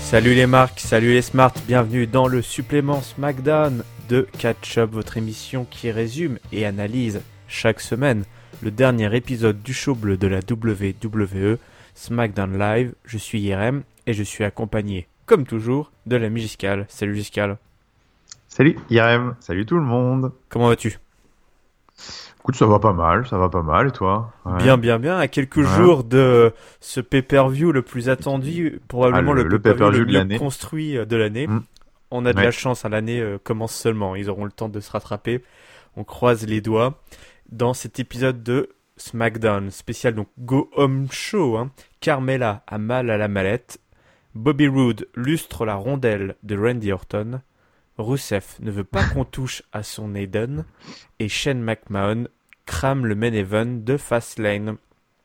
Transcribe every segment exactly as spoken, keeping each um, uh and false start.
Salut les marques, salut les smarts, bienvenue dans le supplément SmackDown de Catch Up, votre émission qui résume et analyse chaque semaine le dernier épisode du show bleu de la W W E, SmackDown Live. Je suis Yerem et je suis accompagné, comme toujours, de l'ami Giscal. Salut Giscal. Salut Yerem, salut tout le monde. Comment vas-tu ? Écoute, ça va pas mal, ça va pas mal, et toi ? Ouais. Bien, bien, bien. À quelques ouais. jours de ce pay-per-view le plus attendu, probablement ah, le, le, le pay-per-view, pay-per-view le mieux construit de l'année. Mmh. On a de ouais. la chance, hein, l'année euh, commence seulement. Ils auront le temps de se rattraper. On croise les doigts. Dans cet épisode de SmackDown spécial, donc Go Home Show, hein, Carmella a mal à la mallette. Bobby Roode lustre la rondelle de Randy Orton. Rusev ne veut pas qu'on touche à son Aiden. Et Shane McMahon crame le main event de Fastlane.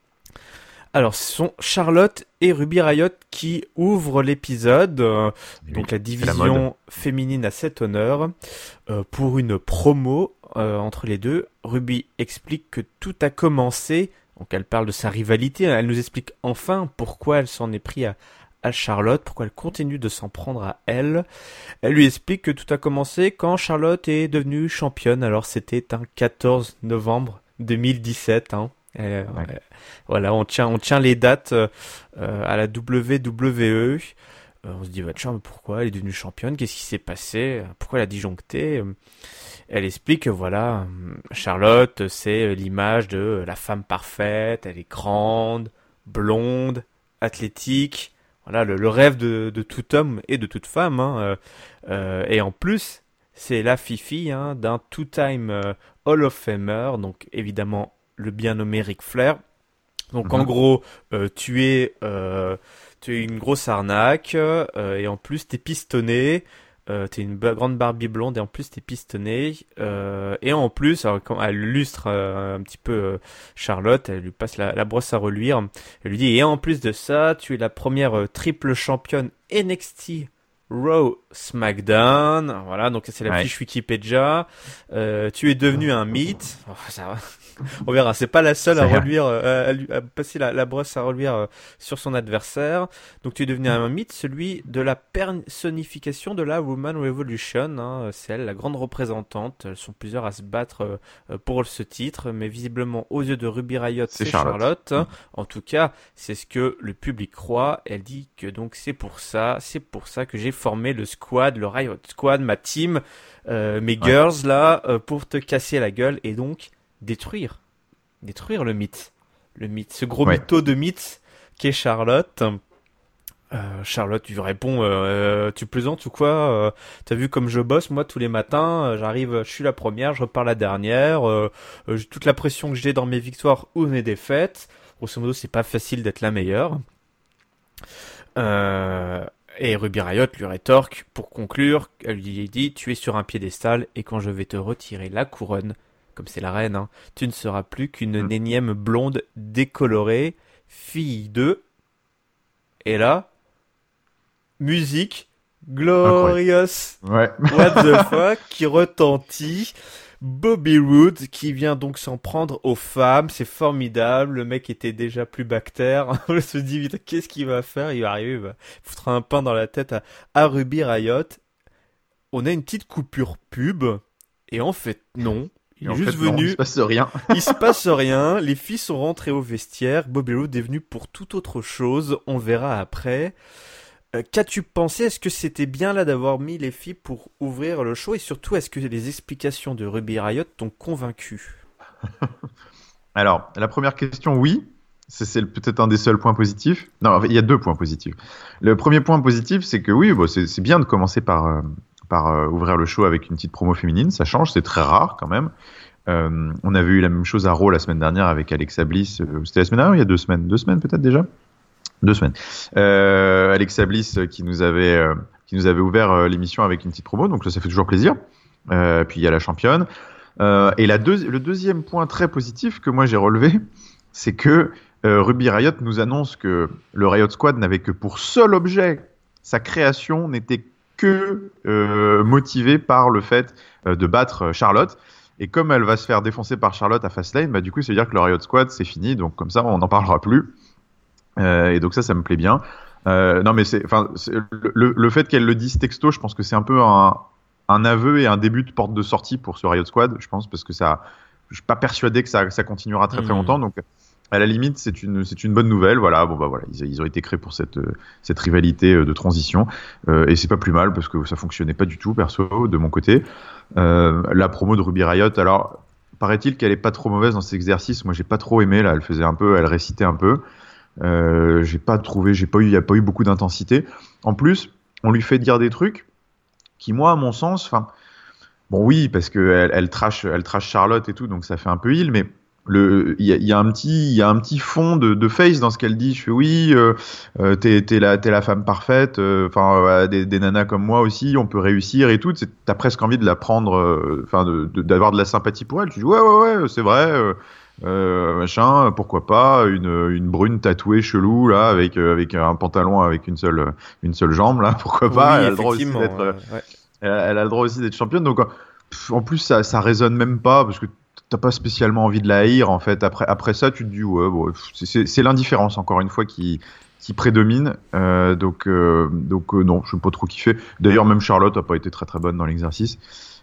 Alors, ce sont Charlotte et Ruby Riott qui ouvrent l'épisode, euh, oui, donc la division la féminine à cet honneur, euh, pour une promo euh, entre les deux. Ruby explique que tout a commencé, donc elle parle de sa rivalité, elle nous explique enfin pourquoi elle s'en est pris à, à Charlotte, pourquoi elle continue de s'en prendre à elle. Elle lui explique que tout a commencé quand Charlotte est devenue championne, alors c'était un quatorze novembre deux mille dix-sept, hein. Euh, ouais. euh, voilà, on tient, on tient les dates euh, à la W W E. Euh, on se dit, bah, tiens, pourquoi elle est devenue championne ? Qu'est-ce qui s'est passé ? Pourquoi elle a disjoncté ? Elle explique que voilà, Charlotte, c'est l'image de la femme parfaite. Elle est grande, blonde, athlétique. Voilà, le, le rêve de, de tout homme et de toute femme. Hein. Euh, et en plus, c'est la fifi hein, d'un two-time euh, Hall of Famer. Donc évidemment, le bien nommé Ric Flair. Donc mmh. en gros, euh, tu es euh, tu es une grosse arnaque euh, et en plus t'es pistonné. Euh, t'es une b- grande Barbie blonde et en plus t'es pistonné. Euh, et en plus, alors, quand elle lustre euh, un petit peu euh, Charlotte, elle lui passe la, la brosse à reluire. Elle lui dit et en plus de ça, tu es la première euh, triple championne N X T. Raw, SmackDown, voilà, donc c'est la ouais. fiche Wikipédia. Euh, tu es devenu un mythe. Oh, ça va. On verra, c'est pas la seule à reluire, euh, à, lui, à passer la, la brosse à reluire euh, sur son adversaire. Donc tu es devenu un mythe, celui de la personnification de la Woman Revolution. Hein. C'est elle, la grande représentante. Elles sont plusieurs à se battre euh, pour ce titre, mais visiblement aux yeux de Ruby Riott, c'est, c'est Charlotte. Charlotte. Mmh. En tout cas, c'est ce que le public croit. Elle dit que donc c'est pour ça, c'est pour ça que j'ai formé le squad, le Riott Squad, ma team, euh, mes ouais. girls là, euh, pour te casser la gueule et donc détruire, détruire le mythe, le mythe, ce gros ouais. mytho de mythe qu'est Charlotte. Euh, Charlotte, tu réponds, euh, tu plaisantes ou quoi euh, t'as vu comme je bosse moi tous les matins, euh, j'arrive, je suis la première, je repars la dernière, euh, euh, toute la pression que j'ai dans mes victoires ou mes défaites. Grosso modo, c'est pas facile d'être la meilleure. Euh, Et Ruby Riott lui rétorque, pour conclure, elle lui dit « Tu es sur un piédestal et quand je vais te retirer la couronne, comme c'est la reine, hein, tu ne seras plus qu'une mmh. énième blonde décolorée, fille de... » Et là, musique glorious, ouais. what the fuck, qui retentit. Bobby Roode qui vient donc s'en prendre aux femmes, c'est formidable, le mec était déjà plus bactère, on se dit vite qu'est-ce qu'il va faire, il va arriver, il va foutre un pain dans la tête à, à Ruby Riott. On a une petite coupure pub, et en fait non, il est juste fait, venu, non, il se passe rien. il se passe rien, les filles sont rentrées au vestiaire, Bobby Roode est venu pour toute autre chose, on verra après. Euh, qu'as-tu pensé ? Est-ce que c'était bien là d'avoir mis les filles pour ouvrir le show ? Et surtout, est-ce que les explications de Ruby Riott t'ont convaincu ? Alors, la première question, oui. C'est, c'est peut-être un des seuls points positifs. Non, il y a deux points positifs. Le premier point positif, c'est que oui, bon, c'est, c'est bien de commencer par, euh, par euh, ouvrir le show avec une petite promo féminine. Ça change, c'est très rare quand même. Euh, on avait eu la même chose à Raw la semaine dernière avec Alexa Bliss. Euh, c'était la semaine dernière ou il y a deux semaines ? Deux semaines peut-être déjà ? Deux semaines. Euh, Alexa Bliss qui nous avait euh, qui nous avait ouvert euh, l'émission avec une petite promo, donc ça, ça fait toujours plaisir. Euh, puis il y a la championne. Euh, et la deux, le deuxième point très positif que moi j'ai relevé, c'est que euh, Ruby Riott nous annonce que le Riott Squad n'avait que pour seul objet, sa création n'était que euh, motivée par le fait euh, de battre Charlotte. Et comme elle va se faire défoncer par Charlotte à Fastlane, bah du coup ça veut dire que le Riott Squad c'est fini, donc comme ça on n'en parlera plus. Euh, et donc ça, ça me plaît bien. Euh, non, mais c'est, enfin, c'est, le, le fait qu'elle le dise texto, je pense que c'est un peu un, un aveu et un début de porte de sortie pour ce Riot Squad, je pense, parce que ça, je suis pas persuadé que ça, ça continuera très très Mmh. longtemps. Donc, à la limite, c'est une, c'est une bonne nouvelle. Voilà, bon bah voilà, ils, ils ont été créés pour cette, cette rivalité de transition, euh, et c'est pas plus mal parce que ça fonctionnait pas du tout perso de mon côté. Euh, la promo de Ruby Riot, alors paraît-il qu'elle est pas trop mauvaise dans cet exercice. Moi, j'ai pas trop aimé là. Elle faisait un peu, elle récitait un peu. Euh, j'ai pas trouvé, j'ai pas eu, il y a pas eu beaucoup d'intensité. En plus, on lui fait dire des trucs qui, moi, à mon sens, enfin, bon, oui, parce que elle, elle trash, elle trash Charlotte et tout, donc ça fait un peu heal, mais le, il y a, il y a un petit, il y a un petit fond de, de face dans ce qu'elle dit. Je fais oui, euh, euh, t'es, t'es la, t'es la femme parfaite. Enfin, euh, des, des nanas comme moi aussi, on peut réussir et tout. C'est, t'as presque envie de la prendre, enfin, euh, de, de, d'avoir de la sympathie pour elle. Tu dis ouais, ouais, ouais, c'est vrai. Euh, euh, machin, pourquoi pas une, une brune tatouée chelou là avec euh, avec un pantalon avec une seule une seule jambe là, pourquoi pas. Oui, Elle a le droit aussi d'être, euh, ouais. elle, a, elle a le droit aussi d'être championne. Donc pff, en plus ça ça résonne même pas parce que t'as pas spécialement envie de la haïr en fait. Après après ça tu te dis ouais bon, c'est, c'est, c'est l'indifférence encore une fois qui qui prédomine. Euh, donc euh, donc euh, non, je n'ai pas trop kiffé. D'ailleurs même Charlotte a pas été très très bonne dans l'exercice.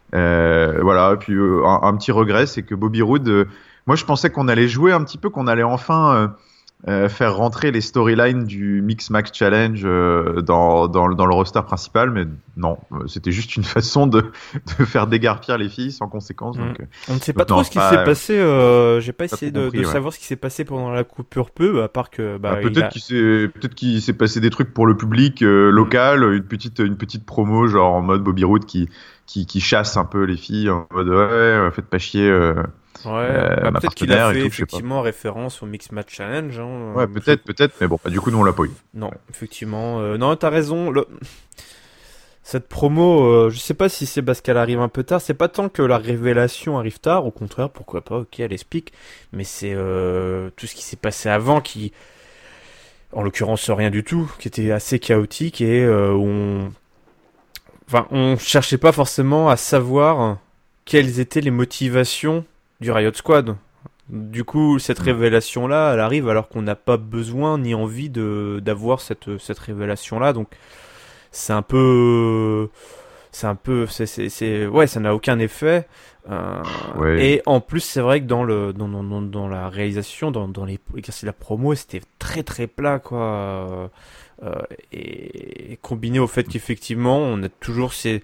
Euh, voilà. Et puis euh, un, un petit regret, c'est que Bobby Roode, euh, moi je pensais qu'on allait jouer un petit peu, qu'on allait enfin euh, euh, faire rentrer les storylines du Mix Max Challenge euh, dans, dans, dans le roster principal, mais non, c'était juste une façon de, de faire dégarpir les filles sans conséquence. Mmh. Donc, on ne sait donc pas trop non, ce qui pas, s'est passé. Euh, j'ai pas, pas essayé de, compris, de ouais. savoir ce qui s'est passé pendant la coupure pub, à part que bah, bah, peut-être, a... qu'il s'est, peut-être qu'il s'est passé des trucs pour le public euh, local, une petite, une petite promo genre en mode Bobby Roode qui, qui, qui chasse un peu les filles en mode ouais, faites pas chier. Euh, Ouais, euh, bah, ma peut-être qu'il a partenaire fait et tout, je sais pas. effectivement référence au Mix Match Challenge. Hein, Ouais, euh, peut-être, je- peut-être, mais bon, bah, du coup, nous, on l'a pas eu. Non, effectivement. Euh, non, t'as raison. Le... Cette promo, euh, je sais pas si c'est parce qu'elle arrive un peu tard. C'est pas tant que la révélation arrive tard. Au contraire, pourquoi pas. Ok, elle explique. Mais c'est euh, tout ce qui s'est passé avant qui, en l'occurrence, rien du tout, qui était assez chaotique et euh, où on, enfin, on cherchait pas forcément à savoir quelles étaient les motivations du Riot Squad. Du coup, cette révélation-là, elle arrive alors qu'on n'a pas besoin ni envie de d'avoir cette cette révélation-là. Donc, c'est un peu, c'est un peu, c'est c'est c'est ouais, ça n'a aucun effet. Euh, Ouais. Et en plus, c'est vrai que dans le dans dans dans, dans la réalisation, dans dans les l'exercice de la promo, c'était très très plat quoi. Euh, et, et combiné au fait qu'effectivement, on a toujours ces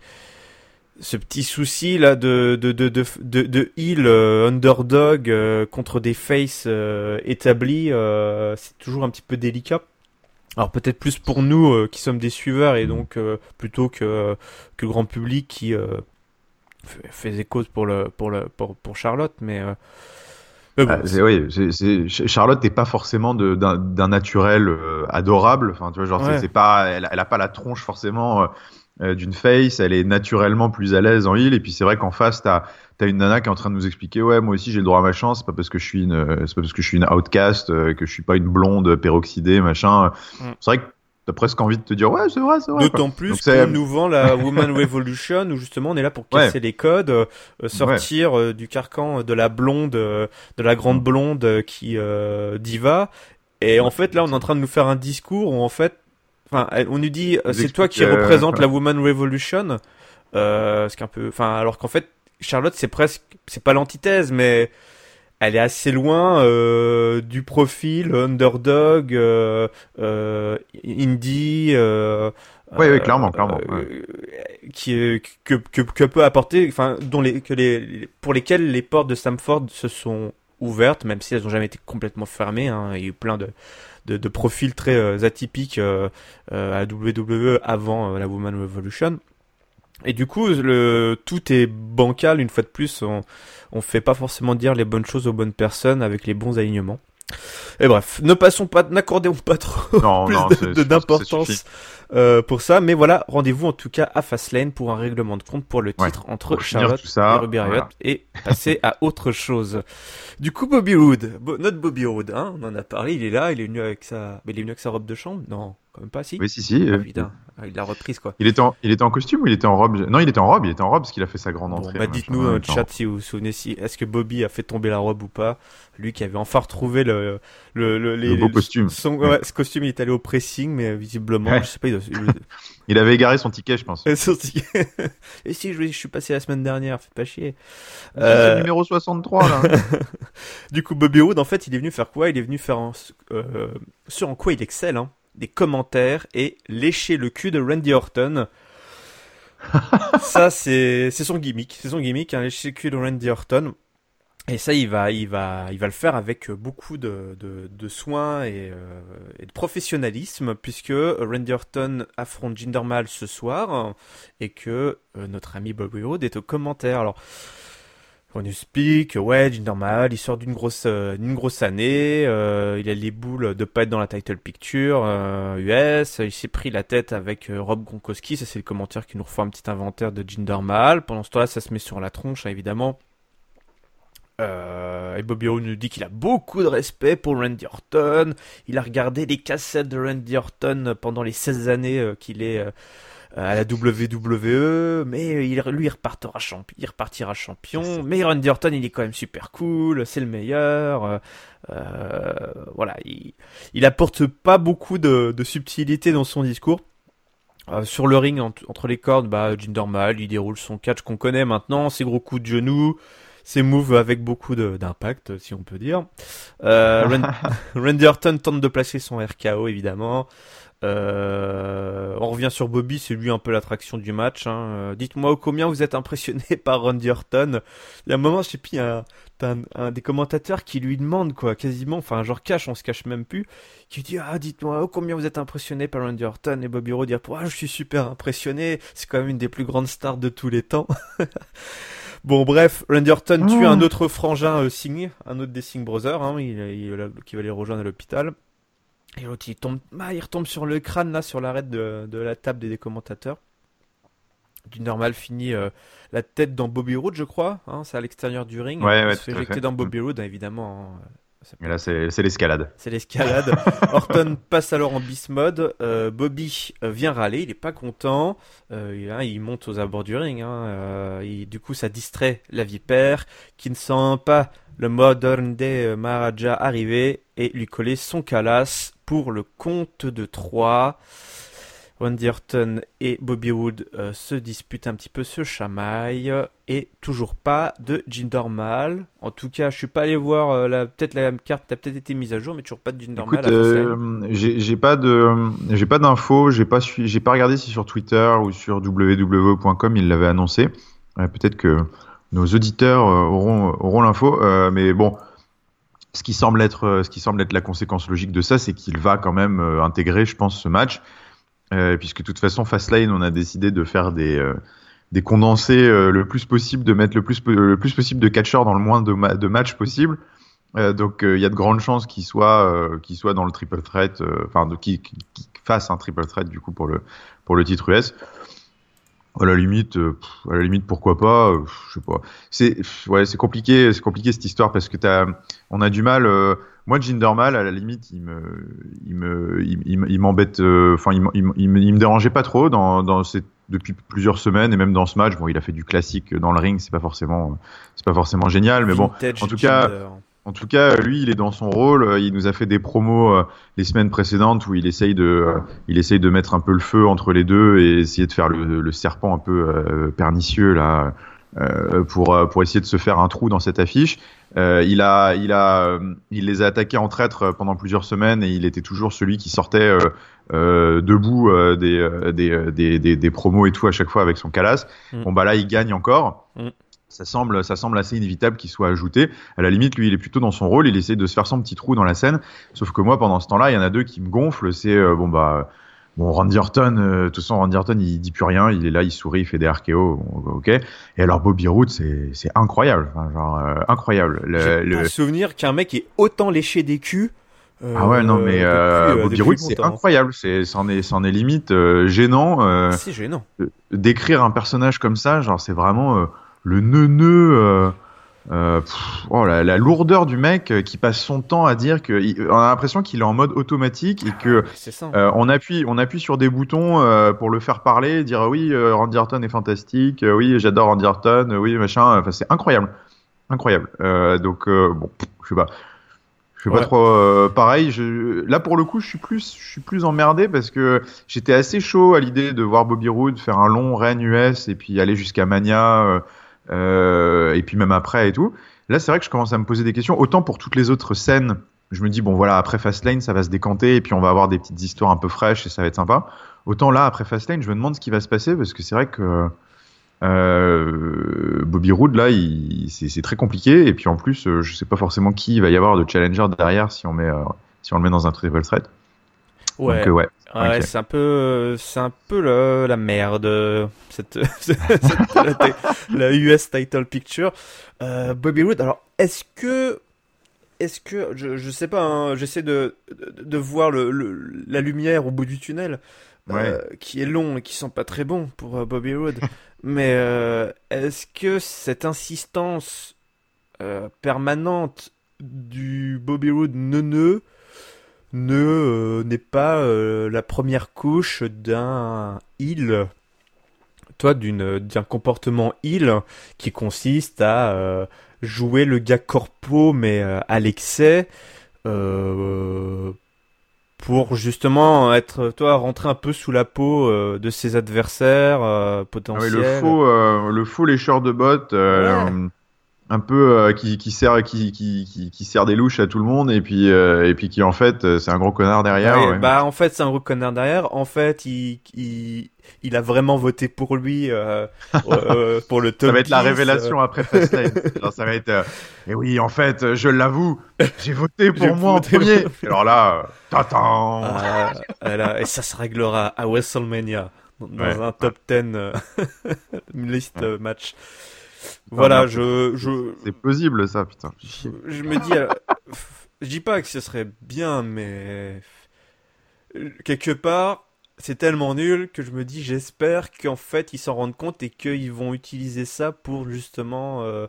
ce petit souci là de de de de de, de heel euh, underdog euh, contre des faces euh, établis, euh, c'est toujours un petit peu délicat. Alors peut-être plus pour nous euh, qui sommes des suiveurs et donc euh, plutôt que que le grand public qui euh, fait, fait des causes pour le pour le pour pour Charlotte, mais, euh, mais bon, Ah, c'est, oui, c'est, c'est, Charlotte n'est pas forcément de, d'un, d'un naturel euh, adorable. Enfin, tu vois, genre, ouais. c'est, c'est pas, elle, elle a pas la tronche forcément euh, euh, d'une face. Elle est naturellement plus à l'aise en heel. Et puis c'est vrai qu'en face, t'as, t'as une nana qui est en train de nous expliquer, ouais, moi aussi j'ai le droit à ma chance. C'est pas parce que je suis une, euh, c'est pas parce que je suis une outcast euh, que je suis pas une blonde peroxydée, machin. Mm. C'est vrai que t'as presque envie de te dire, ouais, c'est vrai, c'est vrai. D'autant quoi. plus Donc, qu'on c'est, nous vend la Woman Revolution où justement on est là pour casser ouais, les codes, euh, sortir euh, du carcan de la blonde, euh, de la grande blonde euh, qui euh, diva. Et en fait là on est en train de nous faire un discours où en fait, enfin elle- on nous dit euh, Nous c'est toi qui explique, euh, représente ouais. la Woman Revolution, euh, ce qui est un peu, enfin alors qu'en fait Charlotte c'est presque, c'est pas l'antithèse mais elle est assez loin euh, du profil underdog, euh, euh, indie, euh, Oui, euh, oui, clairement, clairement. euh, Ouais. qui est- que, que que peut apporter, enfin dont les que les pour lesquels les portes de Stamford se sont ouvertes, même si elles n'ont jamais été complètement fermées. Hein. Il y a eu plein de de, de profils très euh, atypiques euh, euh, à W W E avant euh, la Woman Revolution. Et du coup, le tout est bancal une fois de plus. On on fait pas forcément dire les bonnes choses aux bonnes personnes avec les bons alignements. Et bref, ne passons pas, n'accordons pas trop Non, plus non, de, c'est- de- je pense que ça d'importance suffit. euh, pour ça. Mais voilà, rendez-vous en tout cas à Fastlane pour un règlement de compte pour le Ouais, titre entre pour finir Charlotte tout ça, et Ruby Riott voilà. et passer à autre chose. Du coup, Bobby Roode, Bo- notre Bobby Roode, hein, on en a parlé, il est là, il est venu avec sa, mais il est venu avec sa robe de chambre, non. Quand même pas, si. Oui, si, si. Ah, euh, putain, ah, il l'a reprise, quoi. Il était, en, il était en costume ou il était en robe? Non, il était en robe, il était en robe parce qu'il a fait sa grande Bon, entrée. bah machin, dites-nous ouais, dans il le était en chat robe. si vous vous souvenez, si est-ce que Bobby a fait tomber la robe ou pas. Lui qui avait enfin retrouvé le le le, les, Le beau les- costume. son Ouais. ouais, ce costume il est allé au pressing, mais euh, visiblement, Ouais. je sais pas, il, doit- Il avait égaré son ticket, je pense. il... son ticket. Et si je, je suis passé la semaine dernière, fais pas chier. C'est Euh, le numéro soixante-trois, là. Du coup, Bobby Roode, en fait, il est venu faire quoi? Il est venu faire un- euh, ce en quoi il excelle, hein, des commentaires et lécher le cul de Randy Orton. Ça, c'est c'est son gimmick, c'est son gimmick, hein, lécher le cul de Randy Orton. Et ça, il va, il va, il va le faire avec beaucoup de, de, de soins et, euh, et de professionnalisme, puisque Randy Orton affronte Jinder Mahal ce soir et que euh, notre ami Bobby Roode est au commentaire. Alors, on nous explique, ouais, Jinder Mahal, il sort d'une grosse, euh, d'une grosse année, euh, il a les boules de pas être dans la title picture euh, U S, il s'est pris la tête avec euh, Rob Gronkowski, ça c'est le commentaire qui nous refait un petit inventaire de Jinder Mahal. Pendant ce temps-là, ça se met sur la tronche, hein, évidemment. Euh, et Bobby Roode nous dit qu'il a beaucoup de respect pour Randy Orton. Il a regardé les cassettes de Randy Orton pendant les seize années euh, qu'il est euh, à la W W E, mais il, lui il repartira champion, il repartira champion. Mais Randy Orton il est quand même super cool, c'est le meilleur. Euh, euh, voilà, il, il apporte pas beaucoup de, de subtilité dans son discours. Euh, sur le ring, entre, entre les cordes, bah, Jinder Mahal, il déroule son catch qu'on connaît maintenant, ses gros coups de genoux, ses moves avec beaucoup de, d'impact, si on peut dire. Euh, Rand- Randy Orton tente de placer son R K O, évidemment. Euh, on revient sur Bobby, c'est lui un peu l'attraction du match. Hein. Euh, dites-moi combien vous êtes impressionné par Randy Orton. Il y a un moment, je sais plus, il y a un, t'as un, un des commentateurs qui lui demande, quoi, quasiment, enfin, genre cache, on se cache même plus, qui dit, ah, dites-moi oh, combien vous êtes impressionné par Randy Orton. Et Bobby Roode dit, ah, je suis super impressionné, c'est quand même une des plus grandes stars de tous les temps. Bon, bref, Randy Orton tue un autre frangin euh, Singh, un autre des Singh Brothers, hein, il, il, qui va les rejoindre à l'hôpital. Et l'autre, il tombe, ah, il retombe sur le crâne, là, sur l'arête de, de la table des, des commentateurs. Du normal, finit euh, la tête dans Bobby Roode, je crois. Hein, c'est à l'extérieur du ring. Ouais, il ouais, se fait tout à éjecter fait. dans Bobby Roode, hein, évidemment. Hein. Et là, c'est, c'est l'escalade. C'est l'escalade. Orton passe alors en beast mode. Euh, Bobby euh, vient râler, il est pas content. Euh, il, hein, il monte aux abords du ring. Hein, euh, il- du coup, ça distrait la vipère, qui ne sent pas le Modern Day euh, Maharaja arriver et lui coller son calace pour le compte de trois. Randy Orton et Bobby Roode euh, se disputent un petit peu, se chamaillent, et toujours pas de Jinder Mahal. En tout cas, je suis pas allé voir, euh, la, peut-être la carte a peut-être été mise à jour, mais toujours pas de Jinder Écoute, Mahal à Fastlane. euh, j'ai, j'ai pas de, j'ai pas d'infos, j'ai pas sui- j'ai pas regardé si sur Twitter ou sur w w w point com ils l'avaient annoncé. Euh, peut-être que nos auditeurs euh, auront, auront l'info, euh, mais bon, ce qui semble être, euh, ce qui semble être la conséquence logique de ça, c'est qu'il va quand même euh, intégrer, je pense, ce match, euh, puisque de toute façon, Fastlane, on a décidé de faire des, euh, des condensés euh, le plus possible, de mettre le plus, po- le plus possible de catcheurs dans le moins de, ma- de matchs possible. Euh, donc il euh, y a de grandes chances qu'il soit, euh, qu'il soit dans le triple threat, euh, enfin de qu'il qu'il fasse un triple threat du coup pour le pour le titre U S. À la limite, euh, pff, à la limite pourquoi pas, euh, je sais pas. C'est pff, ouais, c'est compliqué, c'est compliqué cette histoire parce que t'as, on a du mal. Euh, moi, Jinder Mahal, à la limite, il me, il me, il, il, il m'embête. Enfin, euh, il, il, il, me, il me dérangeait pas trop dans, dans ces, depuis plusieurs semaines et même dans ce match. Bon, il a fait du classique dans le ring, c'est pas forcément, c'est pas forcément génial, mais bon, Vintage en tout cas. Jinder. En tout cas, lui, il est dans son rôle. Il nous a fait des promos euh, les semaines précédentes où il essaye de, euh, il essaye de mettre un peu le feu entre les deux et essayer de faire le, le serpent un peu euh, pernicieux là, euh, pour pour essayer de se faire un trou dans cette affiche. Euh, il a, il a, il les a attaqués en traître pendant plusieurs semaines et il était toujours celui qui sortait euh, euh, debout euh, des, euh, des, des, des, des promos et tout à chaque fois avec son calasse. Mm. Bon bah là, il gagne encore. Mm. Ça semble, ça semble assez inévitable qu'il soit ajouté. À la limite, lui, il est plutôt dans son rôle. Il essaie de se faire son petit trou dans la scène. Sauf que moi, pendant ce temps-là, il y en a deux qui me gonflent. C'est euh, bon bah bon Randy Orton. Euh, de toute façon, Randy Orton, il dit plus rien. Il est là, il sourit, il fait des R K O. Ok. Et alors Bobby Roode, c'est c'est incroyable. Enfin, genre euh, incroyable. Le, J'ai le... pas souvenir qu'un mec ait autant léché des culs. Euh, ah ouais non mais euh, depuis, Bobby Roode, c'est incroyable. C'est c'en est c'en est limite euh, gênant. Euh, c'est gênant. Euh, d'écrire un personnage comme ça, genre c'est vraiment euh, le neuneu, euh, Euh, pff, oh, la, la lourdeur du mec euh, qui passe son temps à dire que il- on a l'impression qu'il est en mode automatique et que C'est ça. euh, on appuie on appuie sur des boutons euh, pour le faire parler, dire oui euh, Randy Orton est fantastique, euh, oui j'adore Randy Orton, euh, oui machin, enfin c'est incroyable, incroyable. Euh, donc euh, bon, pff, je sais pas, je sais pas Ouais. trop euh, pareil. Je, là pour le coup je suis plus je suis plus emmerdé parce que j'étais assez chaud à l'idée de voir Bobby Roode faire un long règne U S et puis aller jusqu'à Mania. Euh, euh, et puis même après et tout. Là, c'est vrai que je commence à me poser des questions. Autant pour toutes les autres scènes, je me dis, bon voilà, après Fastlane, ça va se décanter et puis on va avoir des petites histoires un peu fraîches et ça va être sympa. Autant là, après Fastlane, je me demande ce qui va se passer parce que c'est vrai que euh, Bobby Roode, là, il, c'est, c'est très compliqué. Et puis en plus, euh, je sais pas forcément qui il va y avoir de challenger derrière si on, met, euh, si on le met dans un triple threat. Ouais. Donc, euh, ouais. Ouais, Ok. c'est un peu, c'est un peu le- la merde, cette, cette- la, la U S title picture. Euh, Bobby Roode, alors, est-ce que, est-ce que, je, je sais pas, hein, j'essaie de, de, de voir le, le- la lumière au bout du tunnel, Ouais. euh, qui est long et qui sent pas très bon pour euh, Bobby Roode. Mais euh, est-ce que cette insistance euh, permanente du Bobby Roode neuneux ne euh, n'est pas euh, la première couche d'un heel, toi, d'une d'un comportement heel qui consiste à euh, jouer le gars corpo mais euh, à l'excès euh, pour justement être, toi, rentrer un peu sous la peau euh, de ses adversaires euh, Ah oui, potentiels. le faux, euh, le faux lécheur de bottes. Euh, Ouais. un peu euh, qui, qui sert qui, qui, qui, qui sert des louches à tout le monde et puis euh, et puis qui en fait euh, c'est un gros connard derrière. Ouais, Ouais. bah en fait c'est un gros connard derrière. En fait il, il, il a vraiment voté pour lui euh, euh, pour le Ça top va être la dix. révélation après Fastlane. Genre, ça va être euh, et oui en fait euh, je l'avoue j'ai voté J'ai pour moi en voté premier. pour- Et alors là euh, t'attends. Ah, voilà. Et ça se réglera à WrestleMania dans Ouais. dans un top dix euh, une liste Ouais. euh, match. Oh, Voilà, merde, je c'est- je c'est plausible ça putain. je, je me dis euh, je dis pas que ce serait bien mais euh, quelque part c'est tellement nul que je me dis j'espère qu'en fait ils s'en rendent compte et qu'ils vont utiliser ça pour justement euh,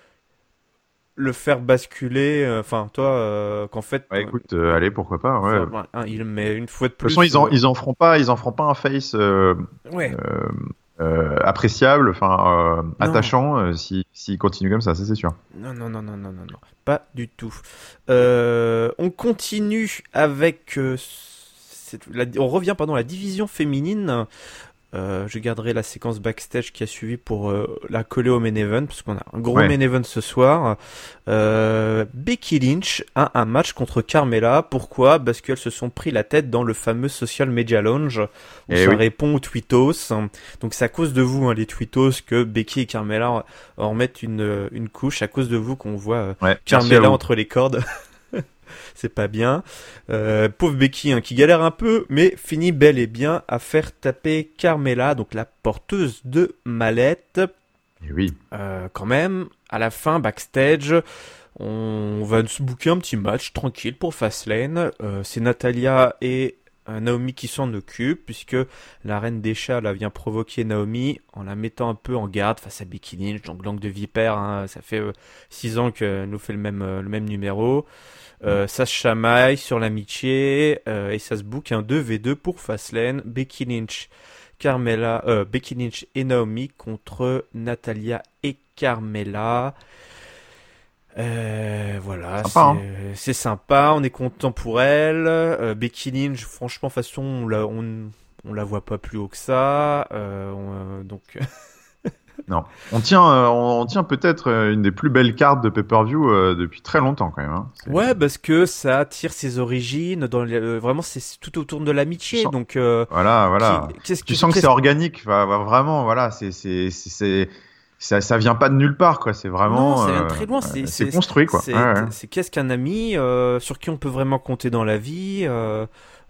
le faire basculer euh, enfin toi euh, qu'en fait Ouais euh, écoute euh, allez pourquoi pas. Ouais. enfin, De voilà, hein, il met une fois de toute façon plus ils en euh, ils en feront pas ils en feront pas un face euh, ouais euh, euh, appréciable enfin euh, non attachant euh, si s'il continue comme ça ça c'est sûr. non non non non non non non pas du tout. Euh, on continue avec euh, cette- la- on revient pardon à la division féminine. Euh, je garderai la séquence backstage qui a suivi pour euh, la coller au main event, parce qu'on a un gros Ouais. main event ce soir. Euh, Becky Lynch a un match contre Carmella. Pourquoi? Parce qu'elles se sont pris la tête dans le fameux Social Media Lounge, où Eh ça oui. répond aux tweetos. Donc c'est à cause de vous, hein, les tweetos, que Becky et Carmella en mettent une, une couche. À cause de vous qu'on voit euh, Ouais. Merci à Carmella vous. entre les cordes. C'est pas bien. Euh, pauvre Becky hein, qui galère un peu, mais finit bel et bien à faire taper Carmella, donc la porteuse de mallette. Eh oui. Euh, quand même, à la fin, backstage, on va se booker un petit match tranquille pour Fastlane. Euh, c'est Natalia et euh, Naomi qui s'en occupent, puisque la reine des chats là, vient provoquer Naomi en la mettant un peu en garde face à Becky Lynch, donc langue de vipère. Hein, ça fait euh, six ans qu'elle nous fait le même, euh, le même numéro. Euh, ça se chamaille sur l'amitié euh, et ça se book un deux v deux pour Fastlane. Becky Lynch, Carmella, euh, Becky Lynch et Naomi contre Natalia et Carmella. Euh, voilà, Sympa, c'est hein. c'est sympa, on est content pour elle. Euh, Becky Lynch, franchement, de toute façon, on la, on, on la voit pas plus haut que ça. Euh, on, euh, donc, Non. On tient, euh, on, on tient peut-être euh, une des plus belles cartes de pay-per-view euh, depuis très longtemps quand même. Hein. C'est- ouais, parce que ça tire ses origines dans les- euh, vraiment, c'est tout autour de l'amitié. Tu sens- Donc, euh, Voilà, voilà. qui- qu'est-ce Tu que sens que qu'est-ce c'est organique, va- va- vraiment. Voilà, c'est, c'est, c'est, c'est- ça, ça vient pas de nulle part, quoi. C'est Non, vraiment. ça vient euh, très loin. euh, C'est c'est c'est construit, quoi. c'est Ouais, ouais. c'est qu'est-ce qu'un ami euh, sur qui on peut vraiment compter dans la vie. Euh,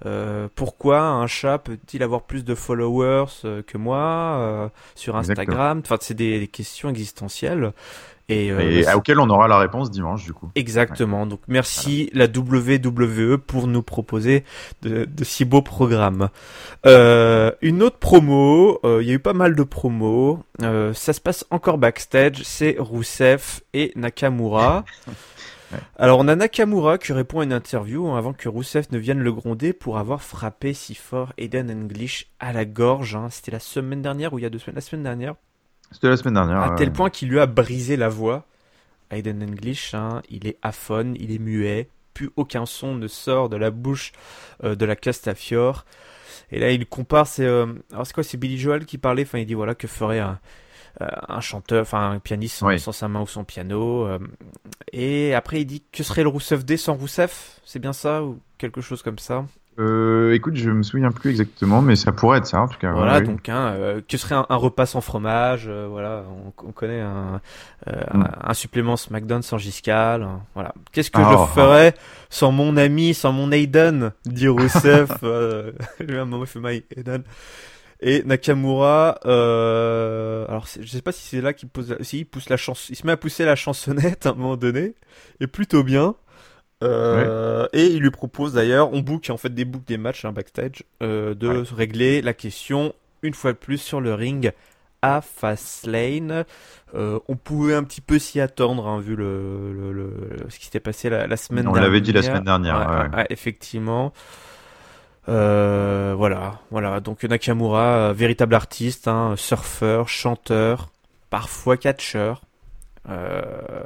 Euh, pourquoi un chat peut-il avoir plus de followers euh, que moi euh, sur Instagram? Enfin, c'est des, des questions existentielles. Et, euh, et bah, auquel on aura la réponse dimanche, du coup. Exactement. Ouais. Donc, merci voilà. La W W E pour nous proposer de, de si beaux programmes. Euh, une autre promo, il euh, y a eu pas mal de promos. Euh, ça se passe encore backstage. C'est Rusev et Nakamura. Ouais. Alors, on a Nakamura qui répond à une interview hein, avant que Rusev ne vienne le gronder pour avoir frappé si fort Aiden English à la gorge. Hein. C'était la semaine dernière ou il y a deux semaines? La semaine dernière. C'était la semaine dernière. À ouais. tel point qu'il lui a brisé la voix. Aiden English, hein, il est aphone, il est muet, plus aucun son ne sort de la bouche euh, de la Castafiore. Et là, il compare, c'est, euh, alors c'est quoi, c'est Billy Joel qui parlait, enfin il dit voilà que ferait un, euh, un chanteur, enfin un pianiste sans, oui. sans sa main ou son piano. Euh, et après, il dit que serait le Rusev Day sans Rusev, c'est bien ça ou quelque chose comme ça. Euh, écoute, je me souviens plus exactement, mais ça pourrait être ça en tout cas. Voilà, ouais, donc oui. hein, euh, que serait un, un repas sans fromage, euh, voilà, on, on connaît un, euh, mm. un, un supplément SmackDown sans Giscal, hein, voilà. Qu'est-ce que oh, je ferais oh. sans mon ami, sans mon Aiden, dit Rusev, euh, lui un moment il fait my Aiden. Et Nakamura, euh, alors je sais pas si c'est là qu'il pose, si il pousse la chance, il se met à pousser la chansonnette à un moment donné, et plutôt bien. Euh, ouais. Et il lui propose d'ailleurs, on book en fait des books des matchs hein, backstage, euh, de ouais. régler la question une fois de plus sur le ring à Fastlane. Euh, on pouvait un petit peu s'y attendre hein, vu le, le, le ce qui s'était passé la, la semaine on dernière. On l'avait dit la semaine dernière. Ouais, ouais. Ouais, effectivement. Euh, voilà, voilà. Donc Nakamura, euh, véritable artiste, hein, surfeur, chanteur, parfois catcheur. Euh,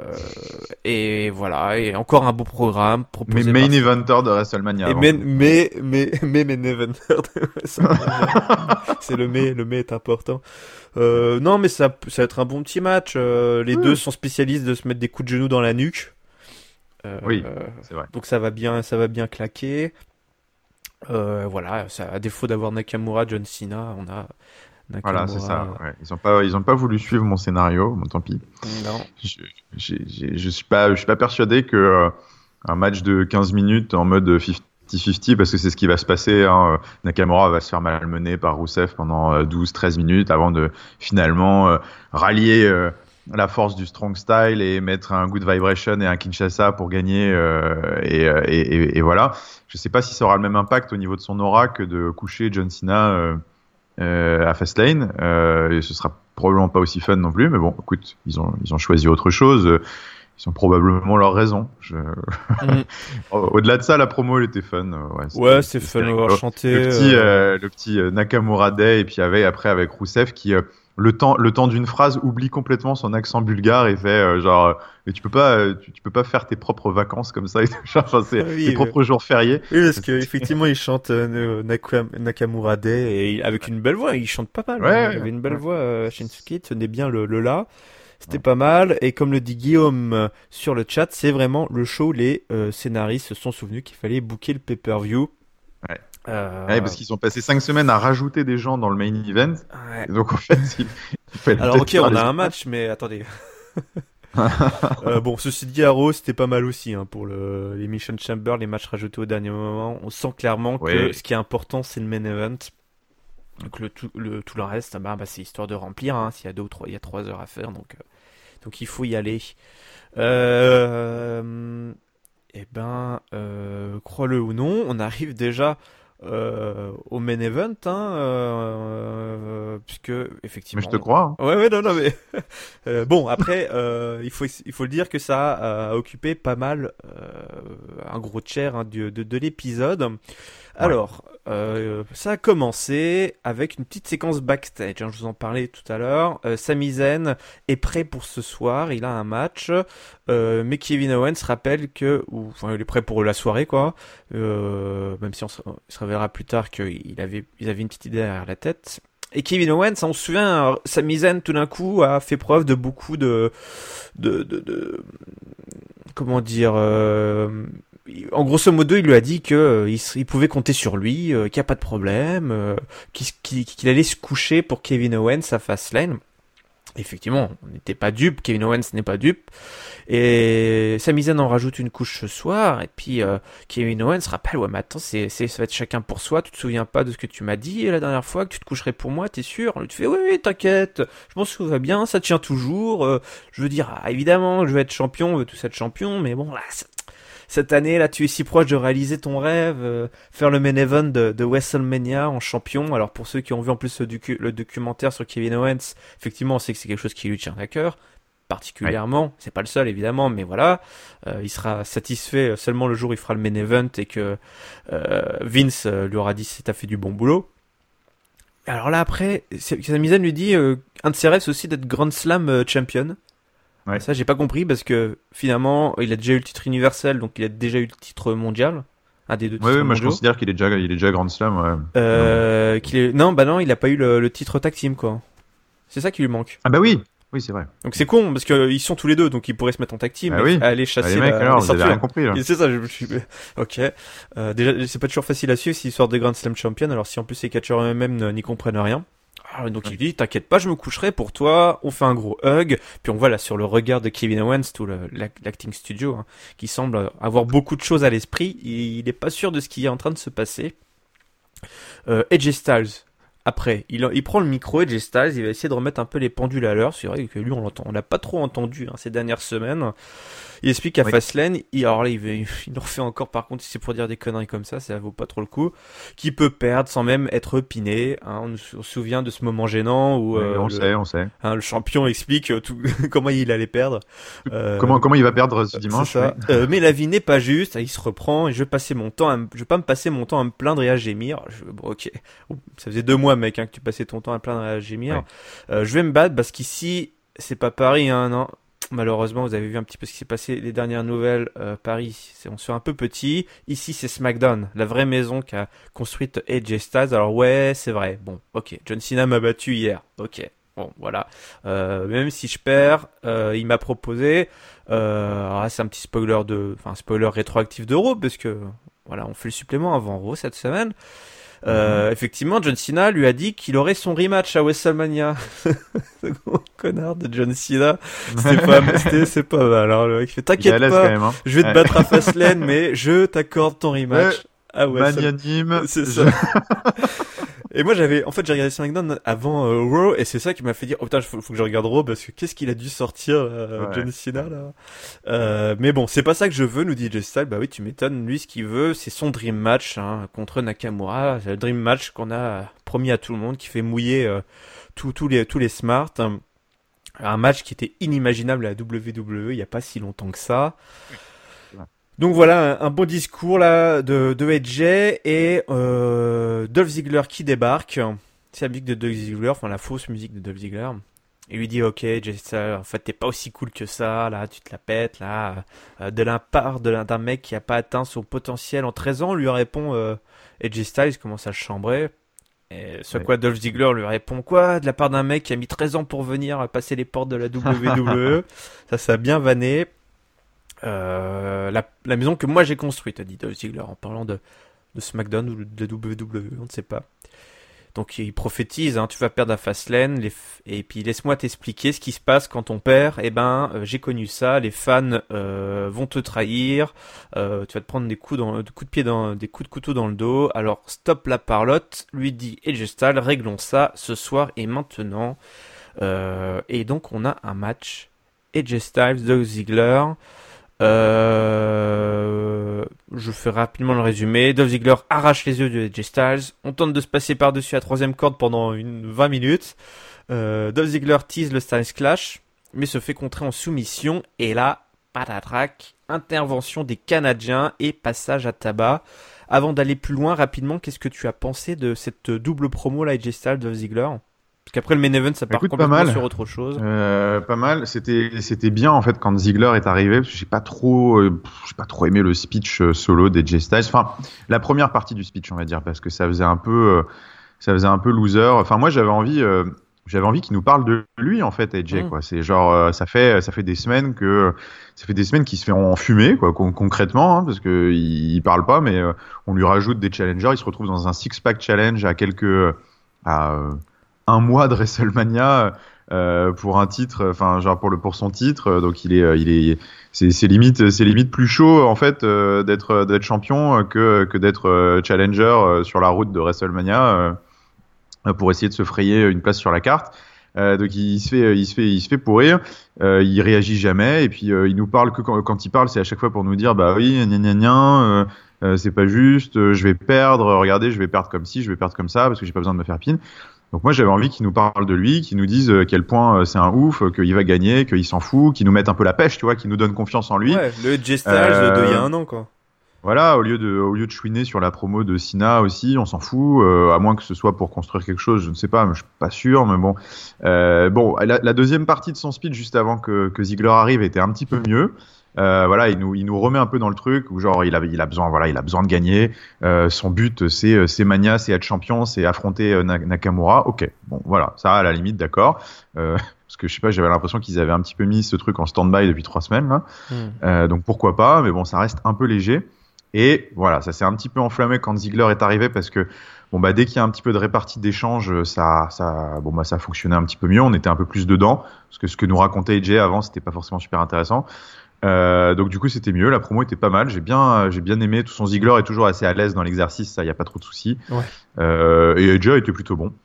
et voilà, et encore un beau programme proposé. Mais main par... eventer de WrestleMania. Et mais, mais, mais, mais main eventer de WrestleMania. C'est le mais, le mais est important. Euh, non, mais ça, ça va être un bon petit match. Euh, les mmh. deux sont spécialistes de se mettre des coups de genoux dans la nuque. Euh, oui, c'est vrai. Donc ça va bien, ça va bien claquer. Euh, voilà, ça, à défaut d'avoir Nakamura, John Cena, on a. Nakamura. Voilà, c'est ça. Ouais. Ils ont pas, ils ont pas voulu suivre mon scénario. Bon, tant pis. Non. Je, je, je, je suis pas, je suis pas persuadé que euh, un match de quinze minutes en mode cinquante cinquante, parce que c'est ce qui va se passer. Hein. Nakamura va se faire malmener par Rusev pendant douze treize minutes avant de finalement euh, rallier euh, la force du strong style et mettre un good vibration et un Kinshasa pour gagner. Euh, et, et, et, et voilà. Je sais pas si ça aura le même impact au niveau de son aura que de coucher John Cena. Euh, Euh, à Fastlane, euh, et ce sera probablement pas aussi fun non plus, mais bon, écoute, ils ont ils ont choisi autre chose, ils ont probablement leur raison. Je... Mm. Au-delà de ça, la promo elle était fun. Ouais, c'était, ouais c'est fun de voir chanter. Le petit euh... Euh, le petit Nakamura Day, et puis avec après avec Rusev qui euh, le temps le temps d'une phrase oublie complètement son accent bulgare et fait euh, genre mais tu peux pas tu, tu peux pas faire tes propres vacances comme ça, genre enfin, c'est oui, tes mais... propres jours fériés. Oui, parce que effectivement il chante euh, Nakamura Day et avec une belle voix, il chante pas mal. Ouais, hein. ouais, il avait une belle ouais. voix euh, Shinsuke, il tenait bien le le la. C'était ouais. pas mal, et comme le dit Guillaume euh, sur le chat, c'est vraiment le show où les euh, scénaristes se sont souvenus qu'il fallait booker le pay-per-view. Ouais. Euh... Ouais, parce qu'ils ont passé cinq semaines à rajouter des gens dans le main event. Ouais. Donc en fait, il, il fallait alors ok, on les... a un match, mais attendez. euh, bon, ceci dit, à Raw, c'était pas mal aussi hein, pour le l'Elimination Chamber, les matchs rajoutés au dernier moment. On sent clairement ouais. que ce qui est important, c'est le main event. Donc le tout le tout le reste, bah, bah c'est histoire de remplir. Hein, s'il y a deux ou trois, il y a trois heures à faire, donc euh, donc il faut y aller. Euh, et ben, euh, crois-le ou non, on arrive déjà. Euh, au main event, hein, euh, puisque effectivement. Mais je te crois. Hein. Ouais, ouais, non, non, mais euh, bon, après, euh, il faut, il faut le dire que ça a occupé pas mal euh, un gros tiers hein, de, de, de l'épisode. Alors, ouais. euh, ça a commencé avec une petite séquence backstage. Hein, je vous en parlais tout à l'heure. Euh, Sami Zayn est prêt pour ce soir. Il a un match. Euh, mais Kevin Owens rappelle que, ou, enfin, il est prêt pour la soirée, quoi. Euh, même si on se, on se révélera plus tard qu'il avait, ils avaient une petite idée derrière la tête. Et Kevin Owens, on se souvient, Sami Zayn tout d'un coup a fait preuve de beaucoup de, de, de, de comment dire. Euh, En grosso modo, il lui a dit que euh, il, il pouvait compter sur lui, euh, qu'il n'y a pas de problème, euh, qu'il, qu'il, qu'il allait se coucher pour Kevin Owens à Fastlane. Effectivement, on n'était pas dupe, Kevin Owens n'est pas dupe, et Sami Zayn en rajoute une couche ce soir, et puis euh, Kevin Owens se rappelle, ouais mais attends, c'est, c'est, ça va être chacun pour soi, tu te souviens pas de ce que tu m'as dit la dernière fois, que tu te coucherais pour moi, t'es sûr? Tu fais, oui, oui, t'inquiète, je m'en souviens bien, ça tient toujours, euh, je veux dire, ah, évidemment, je veux être champion, on veut tous être champion, mais bon, là, cette année, là, tu es si proche de réaliser ton rêve, euh, faire le main event de, de WrestleMania en champion. Alors, pour ceux qui ont vu en plus le, docu- le documentaire sur Kevin Owens, effectivement, on sait que c'est quelque chose qui lui tient à cœur, particulièrement. Ouais. C'est pas le seul, évidemment, mais voilà. Euh, il sera satisfait seulement le jour où il fera le main event et que euh, Vince euh, lui aura dit si t'as fait du bon boulot. Alors là, après, Sami Zayn lui dit, euh, un de ses rêves, c'est aussi d'être Grand Slam euh, champion. Ouais. Ça, j'ai pas compris parce que finalement, il a déjà eu le titre universel, donc il a déjà eu le titre mondial. Un des deux titres ouais, mondiaux. Ouais, moi je considère qu'il est déjà, il est déjà Grand Slam, ouais. Euh, non. Qu'il est... non, bah non, il a pas eu le, le titre tag team, quoi. C'est ça qui lui manque. Ah bah oui, oui, c'est vrai. Donc c'est con parce que ils sont tous les deux, donc ils pourraient se mettre en tag team ah et oui. aller chasser ah, les mecs, la, alors, les vous avez rien compris là. Et c'est ça, je, je suis. Ok. Euh, déjà, c'est pas toujours facile à suivre s'ils sortent des Grand Slam champion. Alors si en plus les catcheurs eux-mêmes n'y comprennent rien. Alors, donc il dit, t'inquiète pas, je me coucherai pour toi, on fait un gros hug, puis on voit là sur le regard de Kevin Owens, tout le, l'acting studio, hein, qui semble avoir beaucoup de choses à l'esprit, il n'est pas sûr de ce qui est en train de se passer. Euh, A J Styles, après, il, il prend le micro, A J Styles, il va essayer de remettre un peu les pendules à l'heure, c'est vrai que lui on l'entend, on l'a pas trop entendu hein, ces dernières semaines. Il explique qu'à oui. Fastlane, il, alors là, il, veut, il le refait encore, par contre, si c'est pour dire des conneries comme ça, ça vaut pas trop le coup, qu'il peut perdre sans même être piné, hein, on, on se souvient de ce moment gênant où, oui, euh, on le, sait, on sait. Hein, le champion explique tout, comment il allait perdre. Euh, comment, comment il va perdre ce dimanche. C'est ça. Oui. Euh, mais la vie n'est pas juste, il se reprend, et je vais passer mon temps à, je vais pas me passer mon temps à me plaindre et à gémir. Je, bon, ok. Ça faisait deux mois, mec, hein, que tu passais ton temps à plaindre et à gémir. Oui. Euh, je vais me battre parce qu'ici, c'est pas Paris, hein, non. Malheureusement, vous avez vu un petit peu ce qui s'est passé, les dernières nouvelles. Euh, Paris, c'est, on se fait un peu petit. Ici, c'est SmackDown, la vraie maison qu'a construite A J Styles. Alors ouais, c'est vrai. Bon, ok. John Cena m'a battu hier. Ok. Bon, voilà. Euh, même si je perds, euh, il m'a proposé. Euh, alors là, c'est un petit spoiler de, enfin, spoiler rétroactif d'Euro, parce que voilà, on fait le supplément avant Euro cette semaine. Euh, mmh. Effectivement, John Cena lui a dit qu'il aurait son rematch à WrestleMania. Ce gros connard de John Cena. C'était pas, c'était, c'est pas mal. Alors, le mec fait, t'inquiète pas, quand même, hein. Je vais te ouais. battre à Fastlane, mais je t'accorde ton rematch. Ouais. Ah ouais. Magnanime. C'est ça. Et moi, j'avais, en fait, j'ai regardé SmackDown avant euh, Raw, et c'est ça qui m'a fait dire, oh putain, faut, faut que je regarde Raw, parce que qu'est-ce qu'il a dû sortir, euh, ouais. John Cena, là. Euh, mais bon, c'est pas ça que je veux, nous dit J Styles. Bah oui, tu m'étonnes, lui, ce qu'il veut, c'est son dream match, hein, contre Nakamura. C'est le dream match qu'on a promis à tout le monde, qui fait mouiller, euh, tous, tous les, tous les smarts. Un match qui était inimaginable à la W W E il y a pas si longtemps que ça. Donc voilà, un, un bon discours là de, de A J et euh, Dolph Ziggler qui débarque. C'est la musique de Dolph Ziggler, enfin la fausse musique de Dolph Ziggler. Il lui dit ok, J Styles, en fait t'es pas aussi cool que ça, là tu te la pètes, là euh, de la part de l'un d'un mec qui a pas atteint son potentiel en treize ans, lui répond euh, A J Styles commence à le chambrer. Et ce ouais. quoi Dolph Ziggler lui répond quoi de la part d'un mec qui a mis treize ans pour venir passer les portes de la W W E. Ça ça a bien vanné. Euh, la, la maison que moi j'ai construite, a dit Dolph Ziggler en parlant de, de SmackDown ou de la W W E, on ne sait pas. Donc il prophétise, hein, tu vas perdre à Fastlane, les f... et puis laisse-moi t'expliquer ce qui se passe quand on perd. Eh ben, euh, j'ai connu ça, les fans euh, vont te trahir, euh, tu vas te prendre des coups, dans, des coups de pied, dans, des coups de couteau dans le dos. Alors stop la parlotte, lui dit A J Styles, réglons ça ce soir et maintenant. Euh, et donc on a un match A J Styles, Dolph Ziggler. Euh, je fais rapidement le résumé. Dolph Ziggler arrache les yeux de A J Styles. On tente de se passer par-dessus la troisième corde pendant une vingt minutes. Euh, Dolph Ziggler tease le Styles Clash, mais se fait contrer en soumission. Et là, patatrac, intervention des Canadiens et passage à tabac. Avant d'aller plus loin, rapidement, qu'est-ce que tu as pensé de cette double promo là, A J Styles, Dolph Ziggler ? Parce qu'après le main event, ça part Écoute, complètement pas mal. sur autre chose. Euh, pas mal. C'était, c'était bien en fait quand Ziggler est arrivé. Parce que j'ai pas trop, euh, j'ai pas trop aimé le speech euh, solo d'A J Styles. Enfin, la première partie du speech, on va dire, parce que ça faisait un peu, euh, ça faisait un peu loser. Enfin, moi, j'avais envie, euh, j'avais envie qu'il nous parle de lui en fait, A J. Mmh. Quoi. C'est genre, euh, ça fait, ça fait des semaines que, ça fait des semaines qu'il se fait enfumer, quoi, con- concrètement, hein, parce que il, il parle pas, mais euh, on lui rajoute des challengers. Il se retrouve dans un six-pack challenge à quelques, à euh, un mois de WrestleMania. euh, pour un titre, enfin genre pour le pour son titre. Donc il est il est c'est c'est limite c'est limite plus chaud en fait euh, d'être d'être champion que que d'être euh, challenger euh, sur la route de WrestleMania euh, pour essayer de se frayer une place sur la carte. Euh, donc il se fait, il se fait, il se fait pourrir. Euh, il réagit jamais et puis euh, il nous parle que quand, quand il parle, c'est à chaque fois pour nous dire bah oui, gna gna gna, euh, euh, c'est pas juste, euh, je vais perdre. Regardez, je vais perdre comme ci, je vais perdre comme ça parce que j'ai pas besoin de me faire pin. Donc moi j'avais envie qu'il nous parle de lui, qu'il nous dise à quel point euh, c'est un ouf, euh, qu'il va gagner, qu'il s'en fout, qu'il nous mette un peu la pêche, tu vois, qu'il nous donne confiance en lui. Ouais, le J Styles Euh, de il y a un an, quoi. Voilà, au lieu de, au lieu de chouiner sur la promo de Cena aussi, on s'en fout, euh, à moins que ce soit pour construire quelque chose, je ne sais pas, mais je suis pas sûr, mais bon. Euh, bon, la, la deuxième partie de son speech juste avant que, que Ziggler arrive était un petit peu mieux. Euh, voilà, il nous, il nous remet un peu dans le truc où genre il a, il a besoin, voilà, il a besoin de gagner. Euh, son but, c'est, c'est Mania, c'est être champion, c'est affronter euh, Nakamura. Ok, bon, voilà, ça à la limite, d'accord. Euh, parce que je sais pas, j'avais l'impression qu'ils avaient un petit peu mis ce truc en stand-by depuis trois semaines là. Mm. Euh, donc pourquoi pas, mais bon, ça reste un peu léger. Et voilà, ça s'est un petit peu enflammé quand Ziggler est arrivé parce que bon bah dès qu'il y a un petit peu de répartie d'échange, ça ça bon bah ça fonctionnait un petit peu mieux, on était un peu plus dedans parce que ce que nous racontait A J avant, c'était pas forcément super intéressant. Euh, donc du coup, c'était mieux, la promo était pas mal, j'ai bien j'ai bien aimé, tout son Ziggler est toujours assez à l'aise dans l'exercice, ça y a pas trop de soucis. Ouais. Euh, et A J était plutôt bon.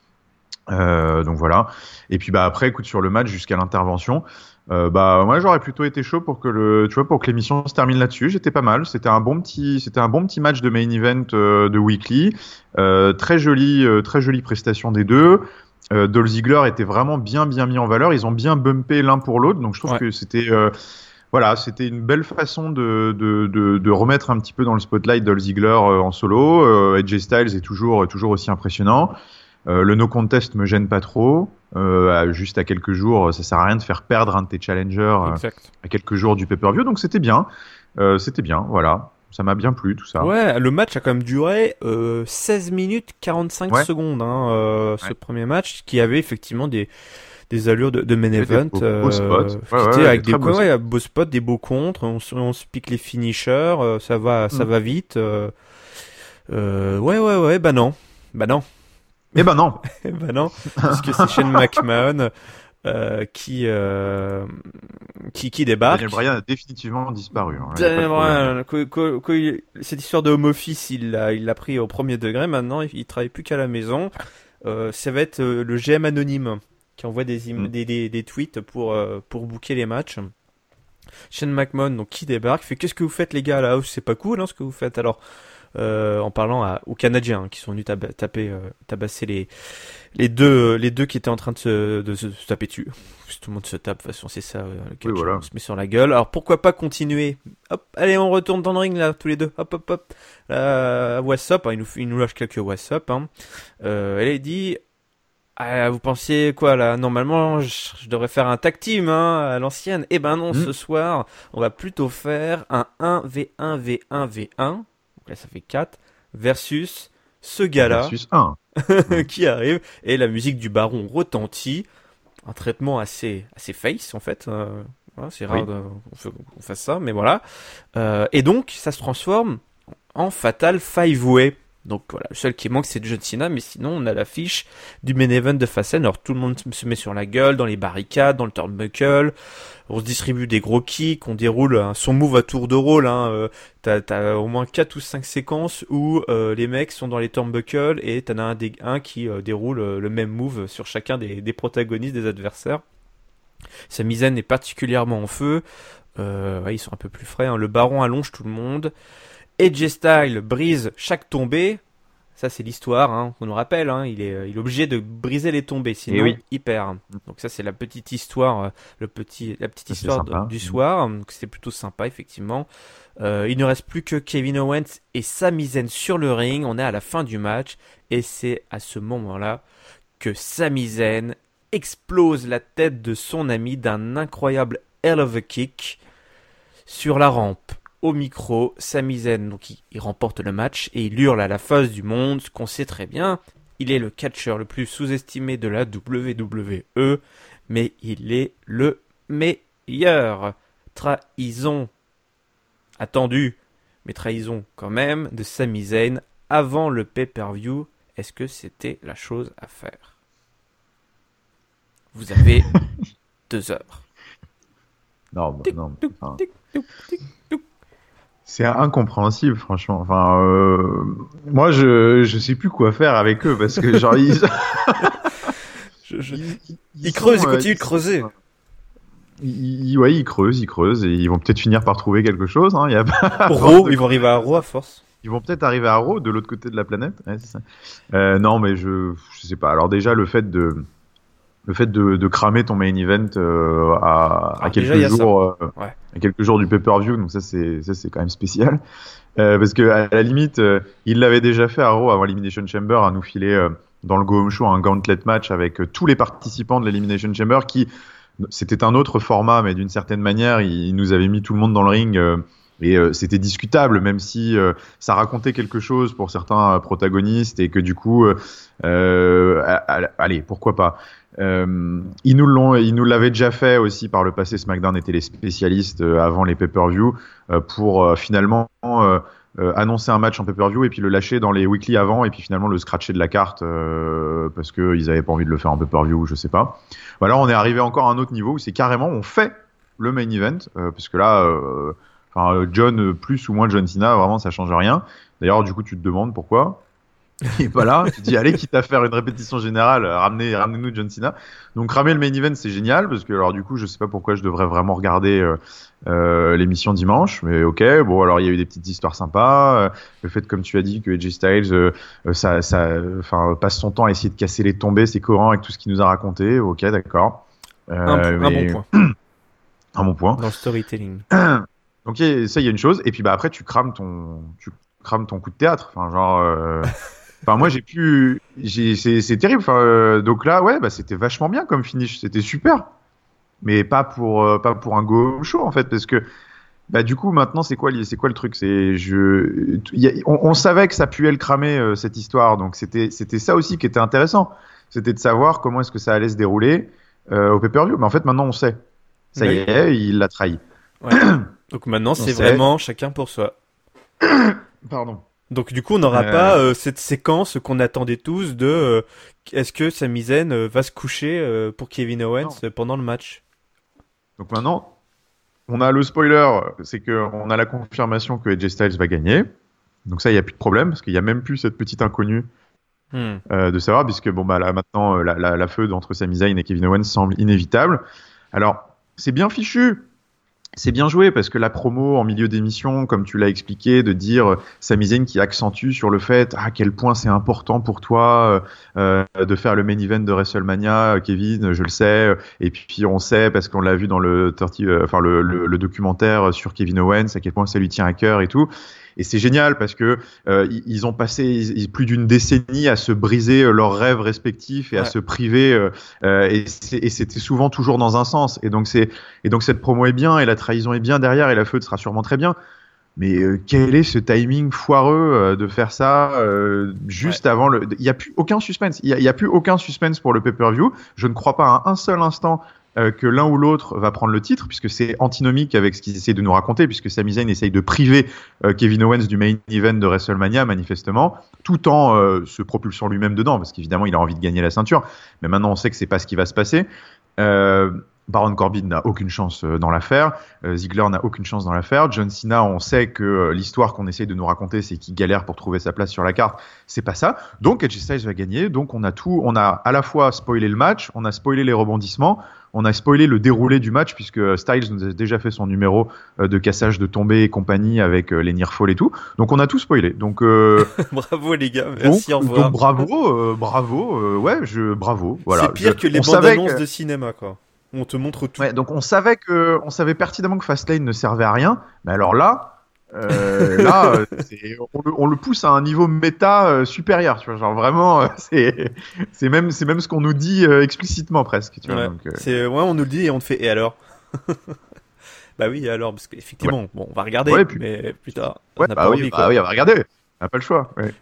Euh, donc voilà. Et puis bah après, écoute, sur le match jusqu'à l'intervention, euh, bah moi j'aurais plutôt été chaud pour que le, tu vois, pour que l'émission se termine là-dessus. J'étais pas mal. C'était un bon petit, c'était un bon petit match de main event euh, de Weekly. Euh, très jolie, euh, très jolie prestation des deux. Euh, Dolph Ziggler était vraiment bien, bien mis en valeur. Ils ont bien bumpé l'un pour l'autre. Donc je trouve Ouais. que c'était, euh, voilà, c'était une belle façon de, de, de, de remettre un petit peu dans le spotlight Dolph Ziggler euh, en solo. Euh, A J Styles est toujours, toujours aussi impressionnant. Euh, le no contest me gêne pas trop. Euh, juste à quelques jours, ça sert à rien de faire perdre un de tes challengers euh, Exact. à quelques jours du pay-per-view. Donc c'était bien, euh, c'était bien. Voilà, ça m'a bien plu tout ça. Ouais, le match a quand même duré euh, seize minutes quarante-cinq Ouais. secondes, hein, euh, ce Ouais. premier match, qui avait effectivement des, des allures de, de main Il y avait des event, beaux- beaux euh, spots. qui Ouais, ouais, était ouais, avec des des, très beaux ouais, beaux spots, des beaux contres, on, se- on se pique les finishers, euh, ça va, ça Mm. va vite. Euh, euh, ouais, ouais, ouais, bah non, bah non, Eh ben non. bah non, puisque c'est Shane McMahon euh, qui, euh, qui qui débarque. Daniel Bryan a définitivement disparu. Hein. Là, y a pas de Daniel problème. Bryan, que- que- que il- cette histoire de home office, il l'a, il l'a pris au premier degré. Maintenant, il, il travaille plus qu'à la maison. Euh, ça va être euh, le G M anonyme qui envoie des, im- Mm. des, des, des tweets pour euh, pour booker les matchs. Shane McMahon, donc qui débarque, fait qu'est-ce que vous faites les gars là? Oh, c'est pas cool, hein, ce que vous faites. Alors, euh, en parlant à, aux Canadiens hein, qui sont venus tab- taper, euh, tabasser les les deux les deux qui étaient en train de se, de se, se taper dessus. Tout le monde se tape, de toute façon c'est ça, euh, le catch, Oui, voilà. on se met sur la gueule. Alors pourquoi pas continuer? Hop, allez on retourne dans le ring là tous les deux. Hop hop hop. Euh, what's up, hein, il nous il nous lâche quelques what's up. Hein. Euh, elle est dit. Ah, vous pensiez quoi là? Normalement, je, je devrais faire un tag team hein, à l'ancienne. Eh ben non, Mm. ce soir, on va plutôt faire un un v un v un v un. Donc là, ça fait quatre versus ce gars-là Versus un. qui arrive et la musique du baron retentit. Un traitement assez assez face en fait. Euh, voilà, c'est rare Oui. de- qu'on fait- qu'on fasse ça, mais voilà. Euh, et donc, ça se transforme en Fatal Five Way. Donc voilà, le seul qui manque c'est John Cena, mais sinon on a l'affiche du main event de Fastlane. Alors tout le monde se met sur la gueule, dans les barricades, dans le turnbuckle. On se distribue des gros kicks, on déroule hein, son move à tour de rôle. Hein, euh, t'as, t'as au moins quatre ou cinq séquences où euh, les mecs sont dans les turnbuckles et t'en as un, des, un qui euh, déroule euh, le même move sur chacun des, des protagonistes, des adversaires. Sa misaine est particulièrement en feu. Euh, ouais, ils sont un peu plus frais. Hein. Le baron allonge tout le monde. A J Styles brise chaque tombée. Ça, c'est l'histoire, hein, on nous rappelle. Hein, il, est, il est obligé de briser les tombées, sinon Eh oui. il perd. Donc ça, c'est la petite histoire, euh, le petit, la petite Ça, c'est histoire de- sympa. du Mhm. soir. Donc c'était plutôt sympa, effectivement. Euh, il ne reste plus que Kevin Owens et Sami Zayn sur le ring. On est à la fin du match. Et c'est à ce moment-là que Sami Zayn explose la tête de son ami d'un incroyable hell of a kick sur la rampe. Au micro, Sami Zayn, donc il, il remporte le match et il hurle à la face du monde, ce qu'on sait très bien, il est le catcheur le plus sous-estimé de la W W E, mais il est le meilleur. Trahison attendue, mais trahison quand même, de Sami Zayn avant le pay-per-view. Est-ce que c'était la chose à faire? Vous avez deux heures. Non, bah, non. Enfin, c'est incompréhensible, franchement. Enfin, euh, moi, je je sais plus quoi faire avec eux parce que genre ils je, je... ils, ils, ils creusent, sont, ils continuent euh, de creuser. Ils, ils, ouais, ils creusent, ils creusent et ils vont peut-être finir par trouver quelque chose. Hein. Il y a pas Raw, ils vont arriver à Raw à force. Ils vont peut-être arriver à Raw, de l'autre côté de la planète. Ouais, c'est ça. Euh, non, mais je je sais pas. Alors déjà, le fait de le fait de, de cramer ton main event euh, à, à quelques déjà, jours euh, ouais. à quelques jours du pay-per-view, donc ça c'est ça c'est quand même spécial euh, parce que à la limite euh, il l'avait déjà fait à Raw avant l'Elimination Chamber, à nous filer euh, dans le Go Home Show un gauntlet match avec euh, tous les participants de l'Elimination Chamber, qui c'était un autre format, mais d'une certaine manière il, il nous avait mis tout le monde dans le ring euh, et euh, c'était discutable, même si euh, ça racontait quelque chose pour certains euh, protagonistes et que du coup euh, euh, allez, pourquoi pas. Euh, ils nous l'ont, ils nous l'avaient déjà fait aussi par le passé. SmackDown était les spécialistes euh, avant les pay-per-view euh, pour euh, finalement euh, euh, annoncer un match en pay-per-view et puis le lâcher dans les weekly avant et puis finalement le scratcher de la carte euh, parce que ils avaient pas envie de le faire en pay-per-view, je sais pas. Voilà, on est arrivé encore à un autre niveau où c'est carrément on fait le main event euh, parce que là, euh, enfin John plus ou moins John Cena, vraiment ça change rien. D'ailleurs, du coup, tu te demandes pourquoi. Et voilà, tu dis allez, quitte à faire une répétition générale, ramenez, ramenez-nous John Cena. Donc ramer le main event, c'est génial parce que alors du coup, je sais pas pourquoi je devrais vraiment regarder euh, euh, l'émission dimanche, mais ok. Bon, alors il y a eu des petites histoires sympas. Euh, le fait, comme tu as dit, que A J Styles, euh, ça, ça, enfin, passe son temps à essayer de casser les tombées, c'est cohérent avec tout ce qu'il nous a raconté. Ok, d'accord. Euh, un, mais... un bon point. un bon point. Dans le storytelling. Donc ça, il y a une chose. Et puis bah après, tu crames ton, tu crames ton coup de théâtre. Enfin, genre. Euh... Enfin, moi, j'ai pu, j'ai, c'est, c'est terrible. Enfin, euh, donc là, ouais, bah, c'était vachement bien comme finish, c'était super. Mais pas pour, euh, pas pour un go show en fait, parce que, bah, du coup, maintenant, c'est quoi, c'est quoi le truc, c'est, je, y a, on, on savait que ça puait le cramer euh, cette histoire, donc c'était, c'était ça aussi qui était intéressant, c'était de savoir comment est-ce que ça allait se dérouler euh, au pay-per-view. Mais en fait, maintenant, on sait. Ça oui. y est, il l'a trahi. Ouais. Donc maintenant, c'est sait. Vraiment chacun pour soi. Pardon. Donc du coup, on n'aura euh... pas euh, cette séquence qu'on attendait tous de euh, est-ce que Sami Zayn euh, va se coucher euh, pour Kevin Owens euh, pendant le match. Donc maintenant, on a le spoiler, c'est qu'on a la confirmation que A J Styles va gagner. Donc ça, il n'y a plus de problème parce qu'il n'y a même plus cette petite inconnue hmm. euh, de savoir, puisque bon bah là maintenant la, la, la feud entre Sami Zayn et Kevin Owens semble inévitable. Alors c'est bien fichu. C'est bien joué parce que la promo en milieu d'émission, comme tu l'as expliqué, de dire Sami Zayn qui accentue sur le fait à quel point c'est important pour toi euh, de faire le main event de WrestleMania, Kevin, je le sais, et puis on sait parce qu'on l'a vu dans le trente, euh, enfin le, le, le documentaire sur Kevin Owens à quel point ça lui tient à cœur et tout. Et c'est génial parce que euh, ils ont passé ils, plus d'une décennie à se briser leurs rêves respectifs et ouais. à se priver euh, euh, et, et c'était souvent toujours dans un sens. Et donc c'est et donc cette promo est bien et la trahison est bien derrière et la feud sera sûrement très bien. Mais euh, quel est ce timing foireux euh, de faire ça euh, juste ouais. avant le. Il y a plus aucun suspense. Il y a, il y a plus aucun suspense pour le pay-per-view. Je ne crois pas à un seul instant. Euh, que l'un ou l'autre va prendre le titre, puisque c'est antinomique avec ce qu'ils essaient de nous raconter, puisque Sami Zayn essaye de priver euh, Kevin Owens du main event de WrestleMania, manifestement, tout en euh, se propulsant lui-même dedans, parce qu'évidemment, il a envie de gagner la ceinture. Mais maintenant, on sait que c'est pas ce qui va se passer. Euh, Baron Corbin n'a aucune chance dans l'affaire, euh, Ziggler n'a aucune chance dans l'affaire, John Cena, on sait que euh, l'histoire qu'on essaye de nous raconter, c'est qu'il galère pour trouver sa place sur la carte, c'est pas ça. Donc A J Styles va gagner, donc on a tout, on a à la fois spoilé le match, on a spoilé les rebondissements, on a spoilé le déroulé du match puisque Styles nous a déjà fait son numéro euh, de cassage de tombée et compagnie avec euh, les near fall et tout. Donc on a tout spoilé. Donc euh... bravo les gars, merci, donc, au revoir. Donc bravo, euh, bravo, euh, ouais, je bravo. Voilà. C'est pire je, que les bandes annonces que... de cinéma quoi. On te montre tout. Ouais, donc on savait que, on savait pertinemment que Fastlane ne servait à rien, mais alors là, euh, là, c'est, on, le, on le pousse à un niveau méta euh, supérieur, tu vois, genre vraiment, euh, c'est, c'est même, c'est même ce qu'on nous dit euh, explicitement presque, tu vois. Ouais, donc, euh... c'est, ouais, on nous le dit et on te fait, et alors? Bah oui, alors, parce qu'effectivement, ouais. bon, on va regarder, ouais, puis... mais plus tard, ouais, on n'a bah pas oui, envie, bah quoi. oui, on va regarder, on n'a pas le choix. Ouais.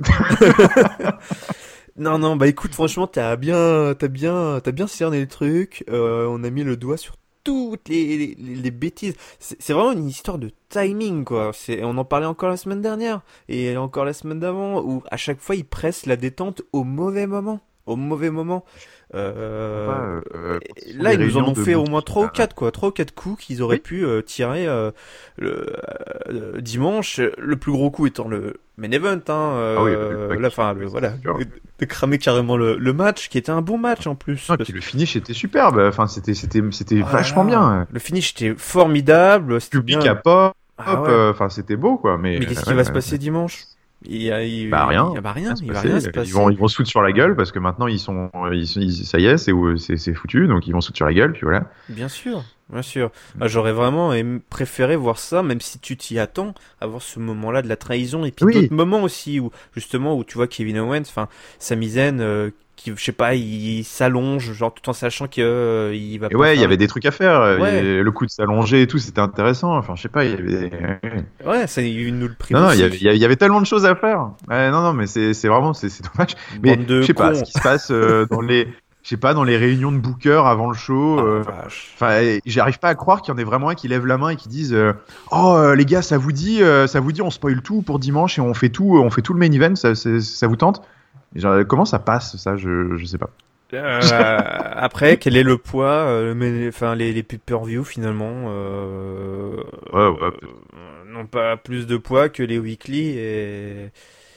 Non, non, bah écoute, franchement, t'as bien, t'as bien, t'as bien cerné le truc. Euh, on a mis le doigt sur toutes les, les, les bêtises. C'est, c'est vraiment une histoire de timing, quoi. C'est, on en parlait encore la semaine dernière et encore la semaine d'avant, où à chaque fois ils pressent la détente au mauvais moment, au mauvais moment. Euh, pas, euh, là, ils nous en ont fait au moins trois ou quatre, quoi, trois ou quatre coups qu'ils auraient oui. pu euh, tirer euh, le euh, dimanche. Le plus gros coup étant le main event, hein. Euh, ah oui, le, là, enfin, le, voilà, de, de cramer carrément le, le match, qui était un bon match en plus. Non, parce... puis le finish était superbe. Enfin, c'était, c'était, c'était voilà. vachement bien. Le finish était formidable. C'était public bien... à pop. Enfin, ah ouais. euh, c'était beau, quoi. Mais, mais qu'est-ce qui ouais, va ouais, se passer ouais. dimanche? Il y a, il, bah rien. Il y a, bah rien. Il va rien rien se passer. Ils vont, ils vont se foutre sur la gueule parce que maintenant ils sont, ils, ils, ça y est, c'est, c'est, c'est foutu, donc ils vont se foutre sur la gueule, puis voilà. Bien sûr, bien sûr. Bah, j'aurais vraiment aimé, préféré voir ça, même si tu t'y attends, avoir ce moment-là de la trahison et puis oui. d'autres moments aussi où justement où tu vois Kevin Owens, enfin Sami Zayn. Euh, qui, je sais pas, il s'allonge, genre tout en sachant qu'il euh, il va. Et pas ouais, il y avait des trucs à faire. Ouais. Le coup de s'allonger et tout, c'était intéressant. Enfin, je sais pas, il y avait. Ouais, ça il nous le prie. Non, non, il y, avait, il y avait tellement de choses à faire. Ouais, non, non, mais c'est, c'est vraiment, c'est, c'est dommage. Mais je sais pas, ce qui se passe euh, dans les, je sais pas, dans les réunions de bookers avant le show. Enfin, euh, j'arrive pas à croire qu'il y en ait vraiment un qui lève la main et qui dise, euh, oh euh, les gars, ça vous dit, euh, ça vous dit, on spoil tout pour dimanche et on fait tout, on fait tout le main event, ça, ça vous tente? Genre, comment ça passe, ça, je, je sais pas. Euh, après, quel est le poids, euh, mais, enfin, les, les pay-per-view, finalement, euh, ouais, ouais. Euh, n'ont pas plus de poids que les weekly et,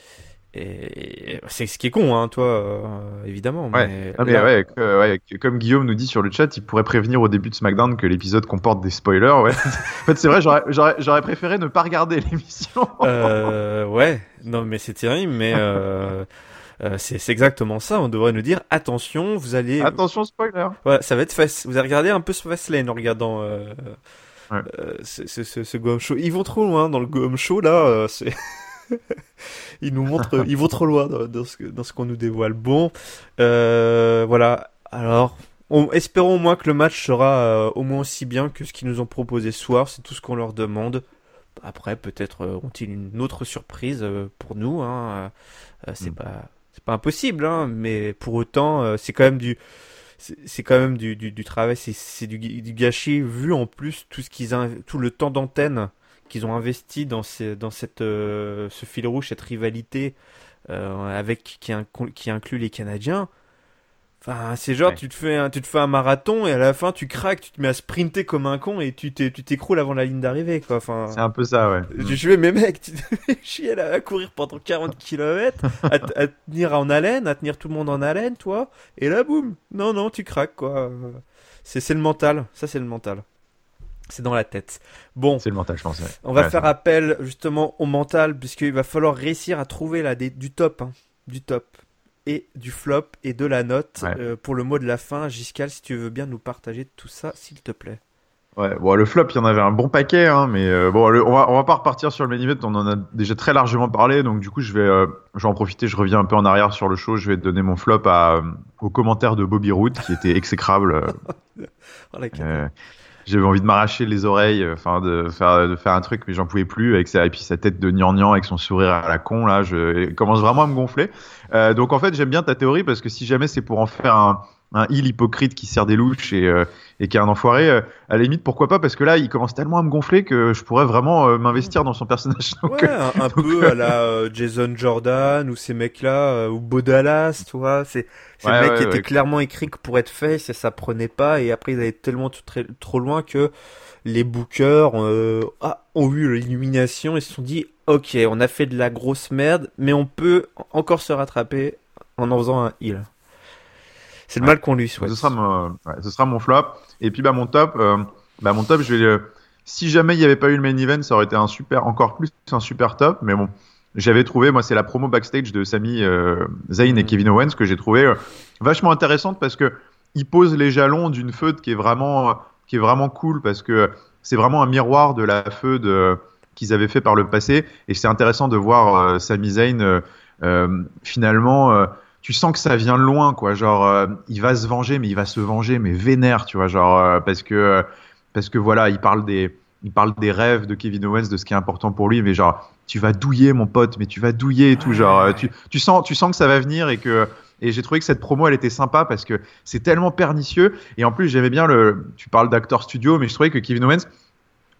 et c'est ce qui est con, hein, toi, euh, évidemment. Ouais. Mais, ah, mais là... ouais, que, ouais, comme Guillaume nous dit sur le chat, il pourrait prévenir au début de SmackDown que l'épisode comporte des spoilers, ouais. En fait, c'est vrai, j'aurais, j'aurais, j'aurais préféré ne pas regarder l'émission. euh, ouais. Non, mais c'est terrible, mais, euh, Euh, c'est, c'est exactement ça. On devrait nous dire attention, vous allez. Attention spoiler. Ouais, ça va être facile. Vous avez regardé un peu ce Fastlane en regardant euh, ouais. euh, ce, ce, ce, ce Go Home Show. Ils vont trop loin dans le Go Home Show là. Euh, c'est... ils nous montrent, ils vont trop loin dans, dans, ce, dans ce qu'on nous dévoile. Bon, euh, voilà. Alors, on, espérons au moins que le match sera euh, au moins aussi bien que ce qu'ils nous ont proposé ce soir. C'est tout ce qu'on leur demande. Après, peut-être euh, ont-ils une autre surprise euh, pour nous. Hein. Euh, c'est mm. pas. C'est pas impossible, hein, mais pour autant, euh, c'est quand même du, c'est, c'est quand même du, du, du travail, c'est, c'est du, du gâchis vu en plus tout ce qu'ils, a, tout le temps d'antenne qu'ils ont investi dans ces, dans cette, euh, ce fil rouge, cette rivalité euh, avec qui, inc- qui inclut les Canadiens. Enfin, c'est genre, ouais. tu te fais un, tu te fais un marathon et à la fin, tu craques, tu te mets à sprinter comme un con et tu, t'es, tu t'écroules avant la ligne d'arrivée, quoi. Enfin, c'est un peu ça, ouais. Je fais, mais mec, tu te fais chier là, à courir pendant quarante kilomètres, à, t- à tenir en haleine, à tenir tout le monde en haleine, toi. Et là, boum. Non, non, tu craques, quoi. C'est, c'est le mental. Ça, c'est le mental. C'est dans la tête. Bon. C'est le mental, je pense. Ouais. On va ouais, faire c'est... appel, justement, au mental, puisqu'il va falloir réussir à trouver, là, des, du top, hein. Du top. Et du flop et de la note ouais. euh, pour le mot de la fin. Giscal, si tu veux bien nous partager tout ça, s'il te plaît. Ouais, bon, le flop, il y en avait un bon paquet, hein, mais euh, bon, le, on va on va pas repartir sur le main event, on en a déjà très largement parlé, donc du coup, je vais, euh, je vais en profiter, je reviens un peu en arrière sur le show, je vais donner mon flop à, euh, aux commentaires de Bobby Roode, qui était exécrable. Euh, oh, la euh, J'avais envie de m'arracher les oreilles, enfin de faire de faire un truc, mais j'en pouvais plus avec ça, et puis sa tête de gnangnan avec son sourire à la con là, je il commence vraiment à me gonfler. Euh, donc en fait j'aime bien ta théorie parce que si jamais c'est pour en faire un un heel hypocrite qui sert des louches et euh, et qui est un enfoiré, euh, à la limite pourquoi pas, parce que là il commence tellement à me gonfler que je pourrais vraiment euh, m'investir dans son personnage. Donc, ouais, un, un donc, peu euh... à la euh, Jason Jordan ou ces mecs là euh, ou Bo Dallas, tu vois, c'est c'est ouais, le mec ouais, qui ouais, était ouais. clairement écrit que pour être face et ça prenait pas, et après ils allaient tellement tout, très, trop loin que les bookers euh, ah, ont eu l'illumination et se sont dit ok, on a fait de la grosse merde mais on peut encore se rattraper en en faisant un heel. C'est le ouais. mal qu'on lui souhaite. Ce sera mon, ouais, ce sera mon flop. Et puis bah mon top, euh, bah mon top, je vais le... si jamais il n'y avait pas eu le main event, ça aurait été un super, encore plus un super top. Mais bon, j'avais trouvé, moi c'est la promo backstage de Sami euh, Zayn mmh. et Kevin Owens que j'ai trouvé euh, vachement intéressante parce que il pose les jalons d'une feud qui est vraiment, qui est vraiment cool parce que c'est vraiment un miroir de la feud euh, qu'ils avaient fait par le passé. Et c'est intéressant de voir euh, Sami Zayn euh, euh, finalement. Euh, tu sens que ça vient de loin, quoi. Genre, euh, il va se venger, mais il va se venger, mais vénère, tu vois, genre euh, parce que euh, parce que voilà, il parle des il parle des rêves de Kevin Owens, de ce qui est important pour lui, mais genre, tu vas douiller, mon pote, mais tu vas douiller et tout, ouais. genre, euh, tu tu sens tu sens que ça va venir et que et j'ai trouvé que cette promo, elle était sympa parce que c'est tellement pernicieux et en plus j'aimais bien le. Tu parles d'acteur studio, mais je trouvais que Kevin Owens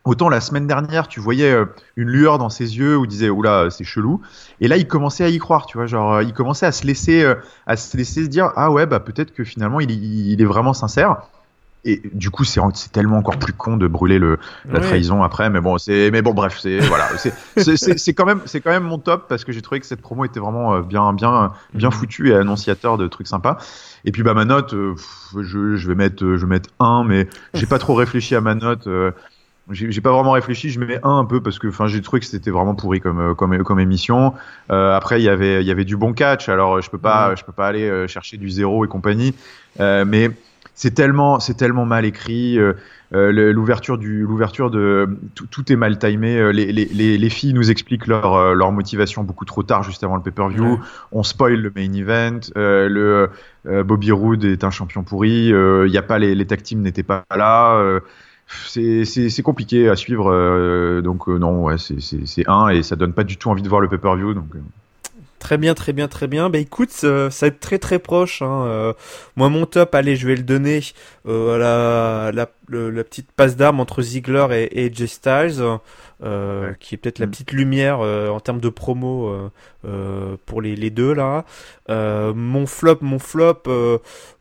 Autant la semaine dernière, tu voyais une lueur dans ses yeux où il disait oula, c'est chelou. Et là, il commençait à y croire, tu vois, genre il commençait à se laisser, à se laisser se dire ah ouais, bah peut-être que finalement il, il est vraiment sincère. Et du coup, c'est, c'est tellement encore plus con de brûler le, la oui. trahison après. Mais bon, c'est, mais bon, bref, c'est voilà, c'est, c'est, c'est, c'est quand même, c'est quand même mon top parce que j'ai trouvé que cette promo était vraiment bien, bien, bien foutue et annonciateur de trucs sympas. Et puis bah ma note, euh, je, je vais mettre, je vais mettre un, mais j'ai pas trop réfléchi à ma note. Euh, J'ai, j'ai pas vraiment réfléchi, je mets un un peu parce que enfin j'ai trouvé que c'était vraiment pourri comme comme comme émission. Euh, après il y avait il y avait du bon catch, alors je peux pas mmh. je peux pas aller chercher du zéro et compagnie. Euh, mais c'est tellement c'est tellement mal écrit. Euh, l'ouverture du l'ouverture de tout, tout est mal timé. Les, les les les filles nous expliquent leur leur motivation beaucoup trop tard, juste avant le pay-per-view. Mmh. On spoil le main event. Euh, le euh, Bobby Roode est un champion pourri. Il euh, y a pas les les tag teams n'étaient pas là. Euh, C'est, c'est, c'est compliqué à suivre, euh, donc euh, non, ouais, c'est, c'est, c'est un et ça donne pas du tout envie de voir le pay-per-view. Donc, euh. Très bien, très bien, très bien. Bah écoute, euh, ça va être très très proche. Hein. Euh, moi, mon top, allez, je vais le donner euh, à la, la, le, la petite passe d'armes entre Ziggler et, et A J Styles, euh, ouais. qui est peut-être la petite lumière euh, en termes de promo euh, euh, pour les, les deux là. Euh, mon flop, mon flop, euh,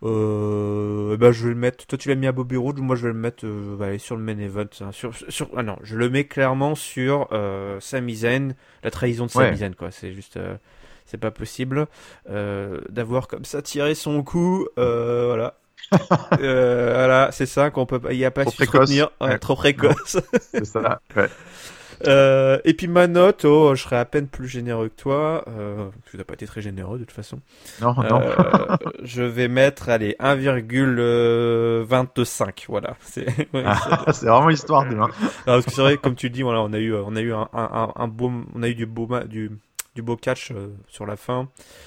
euh, bah je vais le mettre. Toi, tu l'as mis à Bobby Roode, moi je vais le mettre euh, bah, sur le main event. Hein, sur, sur, ah non, je le mets clairement sur euh, Sami Zayn, la trahison de Sami ouais. Zayn, quoi. C'est juste. Euh, C'est pas possible euh, d'avoir comme ça tiré son coup. Euh, voilà. euh, voilà, c'est ça qu'on peut pas. Il n'y a pas trop su se retenir. Ouais, ouais. Trop précoce. C'est ça. Ouais. Euh, et puis ma note, oh, je serais à peine plus généreux que toi. Euh, tu n'as pas été très généreux de toute façon. Non, non. Euh, je vais mettre, allez, un virgule vingt-cinq. Voilà. C'est, ouais, ah, c'est... c'est vraiment histoire de. Hein. Parce que c'est vrai, comme tu dis, voilà, on a eu, on a eu un, un, un beau, on a eu du beau, du. du beau catch euh, sur la fin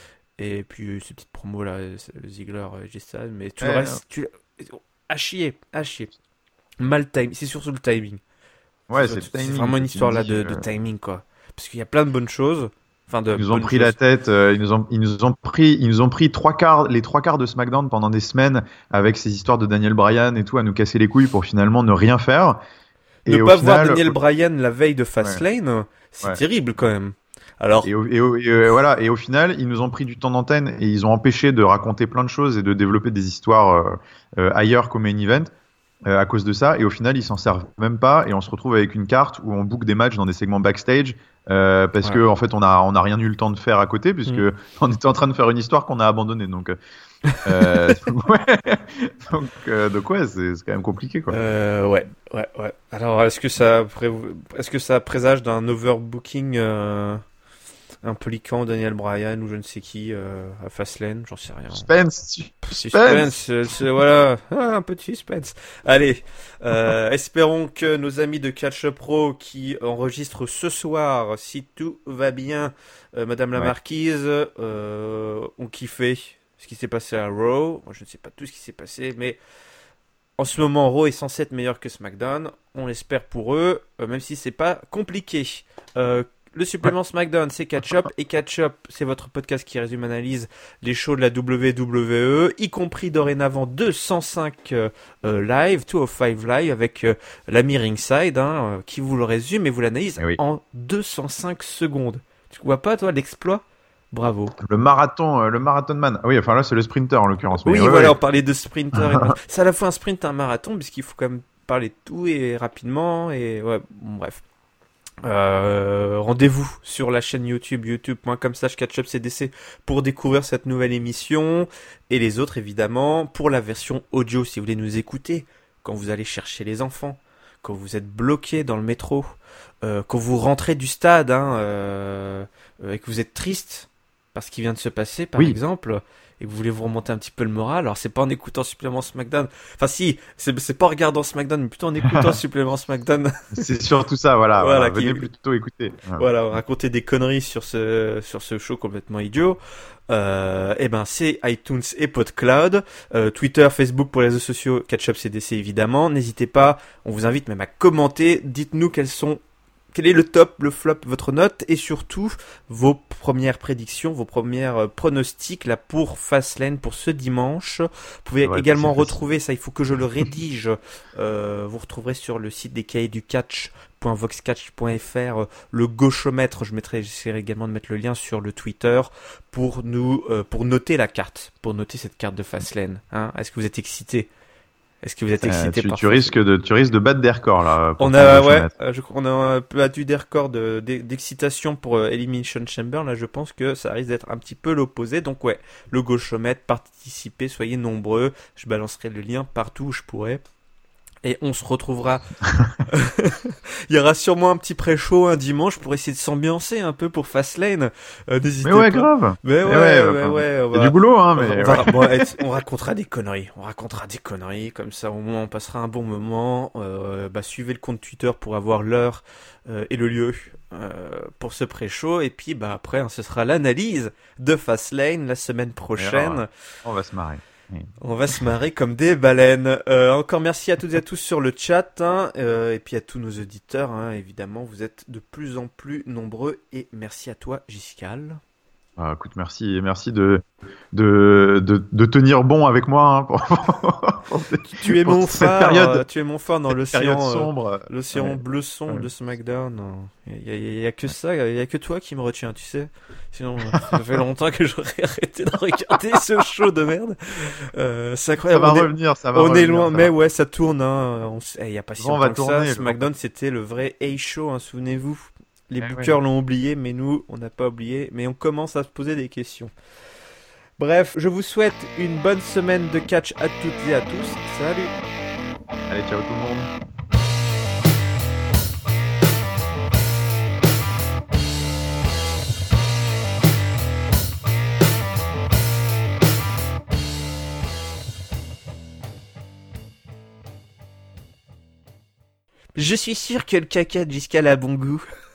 et puis ces petites promos là, Ziggler, J S T, mais tout ouais, le reste tu... à chier à chier mal time, c'est surtout le timing. Ouais, c'est, c'est, c'est timing, vraiment une histoire là de, euh... de timing quoi, parce qu'il y a plein de bonnes choses. Enfin, de ils nous ont pris choses. la tête, euh, ils nous ont, ils nous ont pris, ils nous ont pris trois quarts, les trois quarts de SmackDown pendant des semaines avec ces histoires de Daniel Bryan et tout à nous casser les couilles pour finalement ne rien faire. Ne et pas voir final... Daniel Bryan la veille de Fastlane, ouais. c'est ouais. terrible quand même. Alors... Et, au, et, au, et, euh, voilà. Et au final, ils nous ont pris du temps d'antenne et ils ont empêché de raconter plein de choses et de développer des histoires euh, euh, ailleurs qu'au main event euh, à cause de ça. Et au final, ils s'en servent même pas et on se retrouve avec une carte où on book des matchs dans des segments backstage euh, parce ouais. que en fait, on a on a rien eu le temps de faire à côté puisque mm. on était en train de faire une histoire qu'on a abandonnée. Donc euh, ouais. donc, euh, donc ouais, c'est, c'est quand même compliqué quoi. Euh, ouais, ouais, ouais. Alors est-ce que ça pré... est-ce que ça présage d'un overbooking euh... impliquant Daniel Bryan ou je ne sais qui euh, à Fastlane, j'en sais rien. Suspense, suspense, c'est, c'est, voilà, ah, un peu de suspense. Allez, euh, espérons que nos amis de Catch Up Pro qui enregistrent ce soir, si tout va bien, euh, Madame la ouais. Marquise, euh, ont kiffé ce qui s'est passé à Raw. Moi, je ne sais pas tout ce qui s'est passé, mais en ce moment, Raw est censé être meilleur que SmackDown. On l'espère pour eux, euh, même si c'est pas compliqué. Euh, Le supplément SmackDown, c'est Catch Up. Et Catch Up, c'est votre podcast qui résume, analyse les shows de la W W E, y compris dorénavant deux cent cinq euh, live, deux cent cinq live, avec euh, l'ami Ringside, hein, euh, qui vous le résume et vous l'analyse oui. en deux cent cinq secondes. Tu vois pas, toi, l'exploit ? Bravo. Le marathon, euh, le marathon man. Oui, enfin là, c'est le sprinter en l'occurrence. Oui, mais, voilà, ouais, on parlait de sprinter. et c'est à la fois un sprint et un marathon, puisqu'il faut quand même parler de tout et rapidement. Et ouais, bon, bref. Euh, rendez-vous sur la chaîne YouTube youtube point com slash catch up c d c pour découvrir cette nouvelle émission et les autres évidemment pour la version audio si vous voulez nous écouter quand vous allez chercher les enfants, quand vous êtes bloqué dans le métro, euh, quand vous rentrez du stade hein, euh, et que vous êtes triste parce qu'il vient de se passer par oui. exemple et que vous voulez vous remonter un petit peu le moral. Alors c'est pas en écoutant Supplément SmackDown, enfin si, c'est, c'est pas en regardant SmackDown, mais plutôt en écoutant Supplément SmackDown. C'est surtout ça, voilà, voilà, voilà venez qui... plutôt écouter. Voilà, raconter des conneries sur ce, sur ce show complètement idiot. Euh, et ben c'est iTunes et PodCloud, euh, Twitter, Facebook pour les réseaux sociaux, Catch Up C D C évidemment. N'hésitez pas, on vous invite même à commenter, dites-nous quels sont quel est le top, le flop, votre note et surtout vos premières prédictions, vos premières euh, pronostics là pour Fastlane pour ce dimanche. Vous pouvez Ouais, également c'est retrouver ça, il faut que je le rédige. euh, vous retrouverez sur le site des cahiers du catch point voxcatch point f r euh, le gauchomètre. Je mettrai, j'essaierai également de mettre le lien sur le Twitter pour nous euh, pour noter la carte, pour noter cette carte de Fastlane. Hein, est-ce que vous êtes excité? Est-ce que vous êtes excité Euh, tu, par tu risques de, tu risques de battre des records là. pour On ton a, prochain ouais, match. euh, je crois qu'on a battu des records de- d'e- d'excitation pour euh, Elimination Chamber. Là, je pense que ça risque d'être un petit peu l'opposé. Donc, ouais, le gauchomètre, participez, soyez nombreux. Je balancerai le lien partout où je pourrai. Et on se retrouvera. Il y aura sûrement un petit pré-show un dimanche pour essayer de s'ambiancer un peu pour Fastlane. Euh, N'hésitez Mais ouais, pas. grave. Mais ouais, Mais ouais, ouais, ouais, enfin, ouais, on Il y a va- du boulot, hein, on mais. va- ouais. bon, être- on racontera des conneries. On racontera des conneries. Comme ça, au moins, on passera un bon moment. Euh, bah, suivez le compte Twitter pour avoir l'heure euh, et le lieu euh, pour ce pré-show. Et puis, bah, après, hein, ce sera l'analyse de Fastlane la semaine prochaine. Ouais, on va se marrer. On va se marrer comme des baleines. Euh, encore merci à toutes et à tous sur le chat. Hein, euh, et puis à tous nos auditeurs. Hein, évidemment, vous êtes de plus en plus nombreux. Et merci à toi, Giscal. Ah, écoute, merci, merci de, de, de, de tenir bon avec moi hein, pour, pour ces- Tu es pour mon cette phare, période, euh, tu es mon phare dans cette l'océan, période euh, sombre. l'océan Ouais. bleu sombre Ouais. de SmackDown. Il y, a- il y a que ça, il y a que toi qui me retiens, tu sais. Sinon, ça fait longtemps que j'aurais arrêté de regarder ce show de merde. Euh, c'est Ça incroyable. va on est, revenir, ça va on est revenir, loin, ça mais va. ouais, ça tourne. Hein. On s- eh, il y a pas si Le vent va longtemps que tourner, ça. le SmackDown, c'était le vrai A-show, hein, souvenez-vous. Les Eh bookers ouais. l'ont oublié, mais nous, on n'a pas oublié. Mais on commence à se poser des questions. Bref, je vous souhaite une bonne semaine de catch à toutes et à tous. Salut! Allez, ciao tout le monde. Je suis sûr que le caca de Giscal a bon goût.